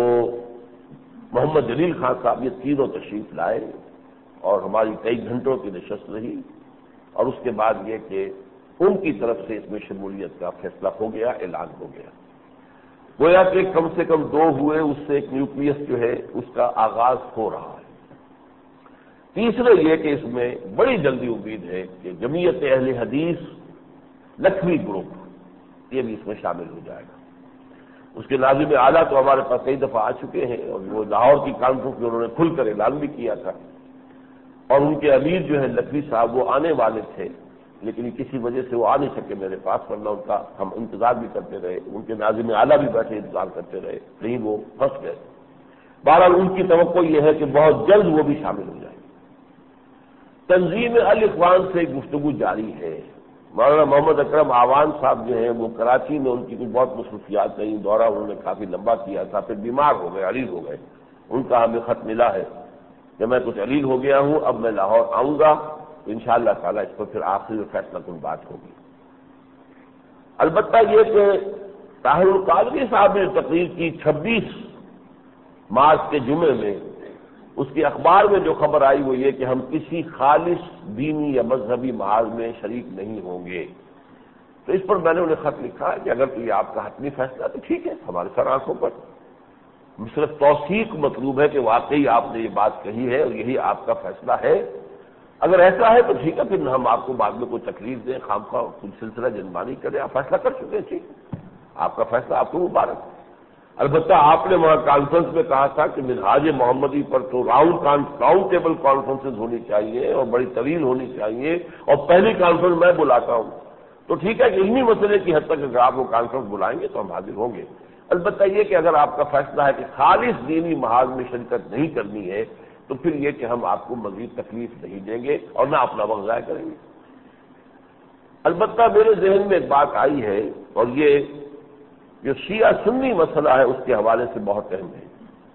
محمد جلیل خان صاحب، یہ تینوں تشریف لائے اور ہماری کئی گھنٹوں کی نشست رہی، اور اس کے بعد یہ کہ ان کی طرف سے اس میں شمولیت کا فیصلہ ہو گیا، اعلان ہو گیا۔ گویا کہ کم سے کم دو ہوئے، اس سے ایک نیوکلیس جو ہے اس کا آغاز ہو رہا ہے۔ تیسرے یہ کہ اس میں بڑی جلدی امید ہے کہ جمعیت اہل حدیث لکھوی گروپ یہ بھی اس میں شامل ہو جائے گا۔ اس کے ناظم اعلیٰ تو ہمارے پاس کئی دفعہ آ چکے ہیں اور وہ لاہور کی کانفرنس میں انہوں نے کھل کر اعلان بھی کیا تھا، اور ان کے امیر جو ہے لکھوی صاحب وہ آنے والے تھے لیکن کسی وجہ سے وہ آ نہیں سکے میرے پاس، ورنہ ان کا ہم انتظار بھی کرتے رہے، ان کے ناظم اعلیٰ بھی بیٹھے انتظار کرتے رہے، نہیں وہ پھنس گئے۔ بہرحال ان کی توقع یہ ہے کہ بہت جلد وہ بھی شامل ہو جائیں گے۔ تنظیم الاخوان سے گفتگو جاری ہے۔ مولانا محمد اکرم آوان صاحب جو ہیں وہ کراچی میں ان کی کوئی بہت مصروفیات رہی، دورہ انہوں نے کافی لمبا کیا تھا، پھر بیمار ہو گئے، علیل ہو گئے۔ ان کا ہمیں خط ملا ہے کہ میں کچھ علیل ہو گیا ہوں، اب میں لاہور آؤں گا، انشاءاللہ تعالیٰ اس پر پھر آخری فیصلہ کن بات ہوگی۔ البتہ یہ کہ طاہر القادری صاحب نے تقریر کی چھبیس مارچ کے جمعے میں، اس کے اخبار میں جو خبر آئی وہ یہ کہ ہم کسی خالص دینی یا مذہبی محاذ میں شریک نہیں ہوں گے۔ تو اس پر میں نے انہیں خط لکھا کہ اگر تو یہ آپ کا حتمی فیصلہ تو ٹھیک ہے، ہمارے سر آنکھوں پر، صرف توثیق مطلوب ہے کہ واقعی آپ نے یہ بات کہی ہے اور یہی آپ کا فیصلہ ہے۔ اگر ایسا ہے تو ٹھیک ہے، پھر ہم آپ کو بعد میں کوئی تکلیف دیں، خام خواہ کچھ سلسلہ جنبانی کریں، آپ فیصلہ کر چکے ہیں، ٹھیک ہے، آپ کا فیصلہ آپ کو مبارک۔ البتہ آپ نے وہاں کانفرنس میں کہا تھا کہ منہاج محمدی پر تو راؤنڈ راؤنڈ ٹیبل کانفرنسز ہونی چاہیے اور بڑی طویل ہونی چاہیے، اور پہلی کانفرنس میں بلاتا ہوں، تو ٹھیک ہے کہ علمی مسئلے کی حد تک اگر آپ وہ کانفرنس بلائیں گے تو ہم حاضر ہوں گے۔ البتہ یہ کہ اگر آپ کا فیصلہ ہے کہ خالص دینی محاذ میں شرکت نہیں کرنی ہے تو پھر یہ کہ ہم آپ کو مزید تکلیف نہیں دیں گے اور نہ اپنا وقت ضائع کریں گے۔ البتہ میرے ذہن میں ایک بات آئی ہے اور یہ جو شیعہ سنی مسئلہ ہے اس کے حوالے سے بہت اہم ہے۔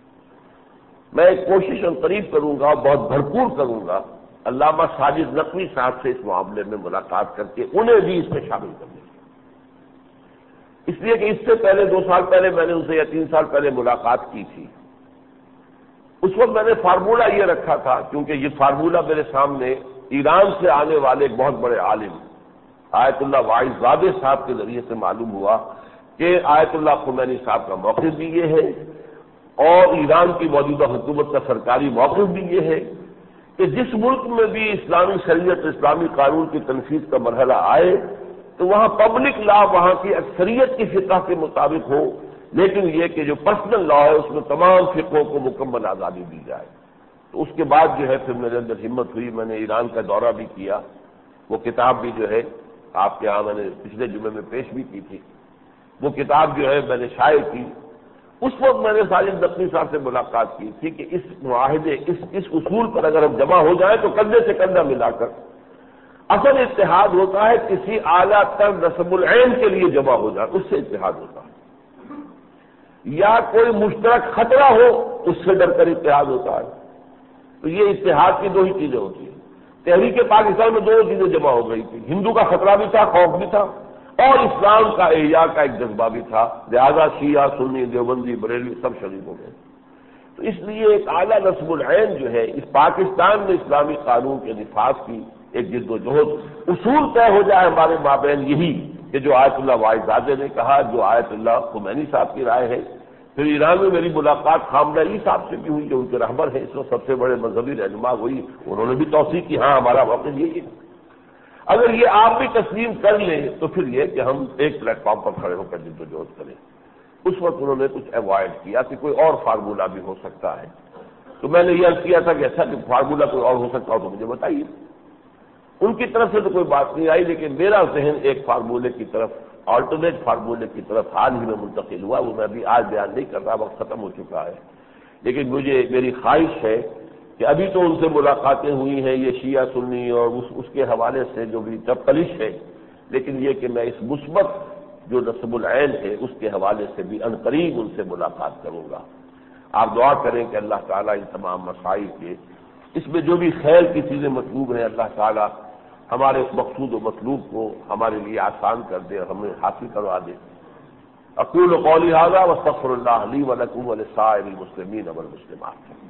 میں ایک کوشش ان قریب کروں گا، بہت بھرپور کروں گا، علامہ ساجد نقوی صاحب سے اس معاملے میں ملاقات کر کے انہیں بھی اس میں شامل کرنے کی، اس لیے کہ اس سے پہلے دو سال پہلے میں نے ان سے یا تین سال پہلے ملاقات کی تھی۔ اس وقت میں نے فارمولہ یہ رکھا تھا، کیونکہ یہ فارمولہ میرے سامنے ایران سے آنے والے ایک بہت بڑے عالم آیت اللہ واعظ زادہ صاحب کے ذریعے سے معلوم ہوا کہ آیت اللہ خمینی صاحب کا موقف بھی یہ ہے اور ایران کی موجودہ حکومت کا سرکاری موقف بھی یہ ہے کہ جس ملک میں بھی اسلامی شریعت اسلامی قانون کی تنفیذ کا مرحلہ آئے تو وہاں پبلک لا وہاں کی اکثریت کی فقہ کے مطابق ہو، لیکن یہ کہ جو پرسنل لا ہے اس میں تمام فقہوں کو مکمل آزادی دی جائے۔ تو اس کے بعد جو ہے پھر میرے اندر ہمت ہوئی، میں نے ایران کا دورہ بھی کیا، وہ کتاب بھی جو ہے آپ کے یہاں میں نے پچھلے جمعے میں پیش بھی کی تھی، وہ کتاب جو ہے میں نے شائع کی۔ اس وقت میں نے ساجد نقوی صاحب سے ملاقات کی تھی کہ اس معاہدے اس اس اصول پر اگر ہم جمع ہو جائیں تو کندھے سے کندھا ملا کر اصل اتحاد ہوتا ہے کسی اعلیٰ تر نصب العین کے لیے جمع ہو جائے، اس سے اتحاد ہوتا ہے، یا کوئی مشترک خطرہ ہو اس سے ڈر کر اتحاد ہوتا ہے۔ تو یہ اتحاد کی دو ہی چیزیں ہوتی ہیں۔ تحریک پاکستان میں دو چیزیں جمع ہو گئی تھی، ہندو کا خطرہ بھی تھا، خوف بھی تھا، اور اسلام کا احیاء کا ایک جذبہ بھی تھا، لہذا شیعہ سنی دیوبندی بریلوی سب شریک ہو گئے۔ تو اس لیے ایک اعلیٰ نصب العین جو ہے اس پاکستان میں اسلامی قانون کے نفاذ کی ایک جد و جہد اصول طے ہو جائے ہمارے مابین، یہی کہ جو آیت اللہ واعظ زادہ نے کہا، جو آیت اللہ خمینی صاحب کی رائے ہے۔ پھر ایران میں میری ملاقات خامنہ ای صاحب سے بھی ہوئی جو ان کے رہبر ہیں، اس وقت سب سے بڑے مذہبی رہنما ہوئی، انہوں نے بھی توثیق کی ہاں ہمارا موقف یہی ہے۔ اگر یہ آپ بھی تسلیم کر لیں تو پھر یہ کہ ہم ایک پلیٹ فارم پر کھڑے ہو کر جد و جہد کریں۔ اس وقت انہوں نے کچھ اوائڈ کیا کہ کوئی اور فارمولہ بھی ہو سکتا ہے، تو میں نے یہ عرض کیا تھا کہ ایسا کہ فارمولہ کوئی اور ہو سکتا ہو تو مجھے بتائیے۔ ان کی طرف سے تو کوئی بات نہیں آئی، لیکن میرا ذہن ایک فارمولے کی طرف، آلٹرنیٹ فارمولے کی طرف حال ہی میں منتقل ہوا، وہ میں ابھی آج بیان نہیں کر رہا، وقت ختم ہو چکا ہے، لیکن مجھے میری خواہش ہے کہ ابھی تو ان سے ملاقاتیں ہوئی ہیں، یہ شیعہ سنی اور اس, اس کے حوالے سے جو بھی تفتش ہے، لیکن یہ کہ میں اس مثبت جو نصب العین ہے اس کے حوالے سے بھی عنقریب ان سے ملاقات کروں گا۔ آپ دعا کریں کہ اللہ تعالیٰ ان تمام مسائل کے اس میں جو بھی خیر کی چیزیں مطلوب ہیں اللہ تعالیٰ ہمارے اس مقصود و مطلوب کو ہمارے لیے آسان کر دے اور ہمیں حاصل کروا دے۔ اقول قولی ھذا واستغفر اللہ لی ولکم ولسائر المسلمین والمسلمات۔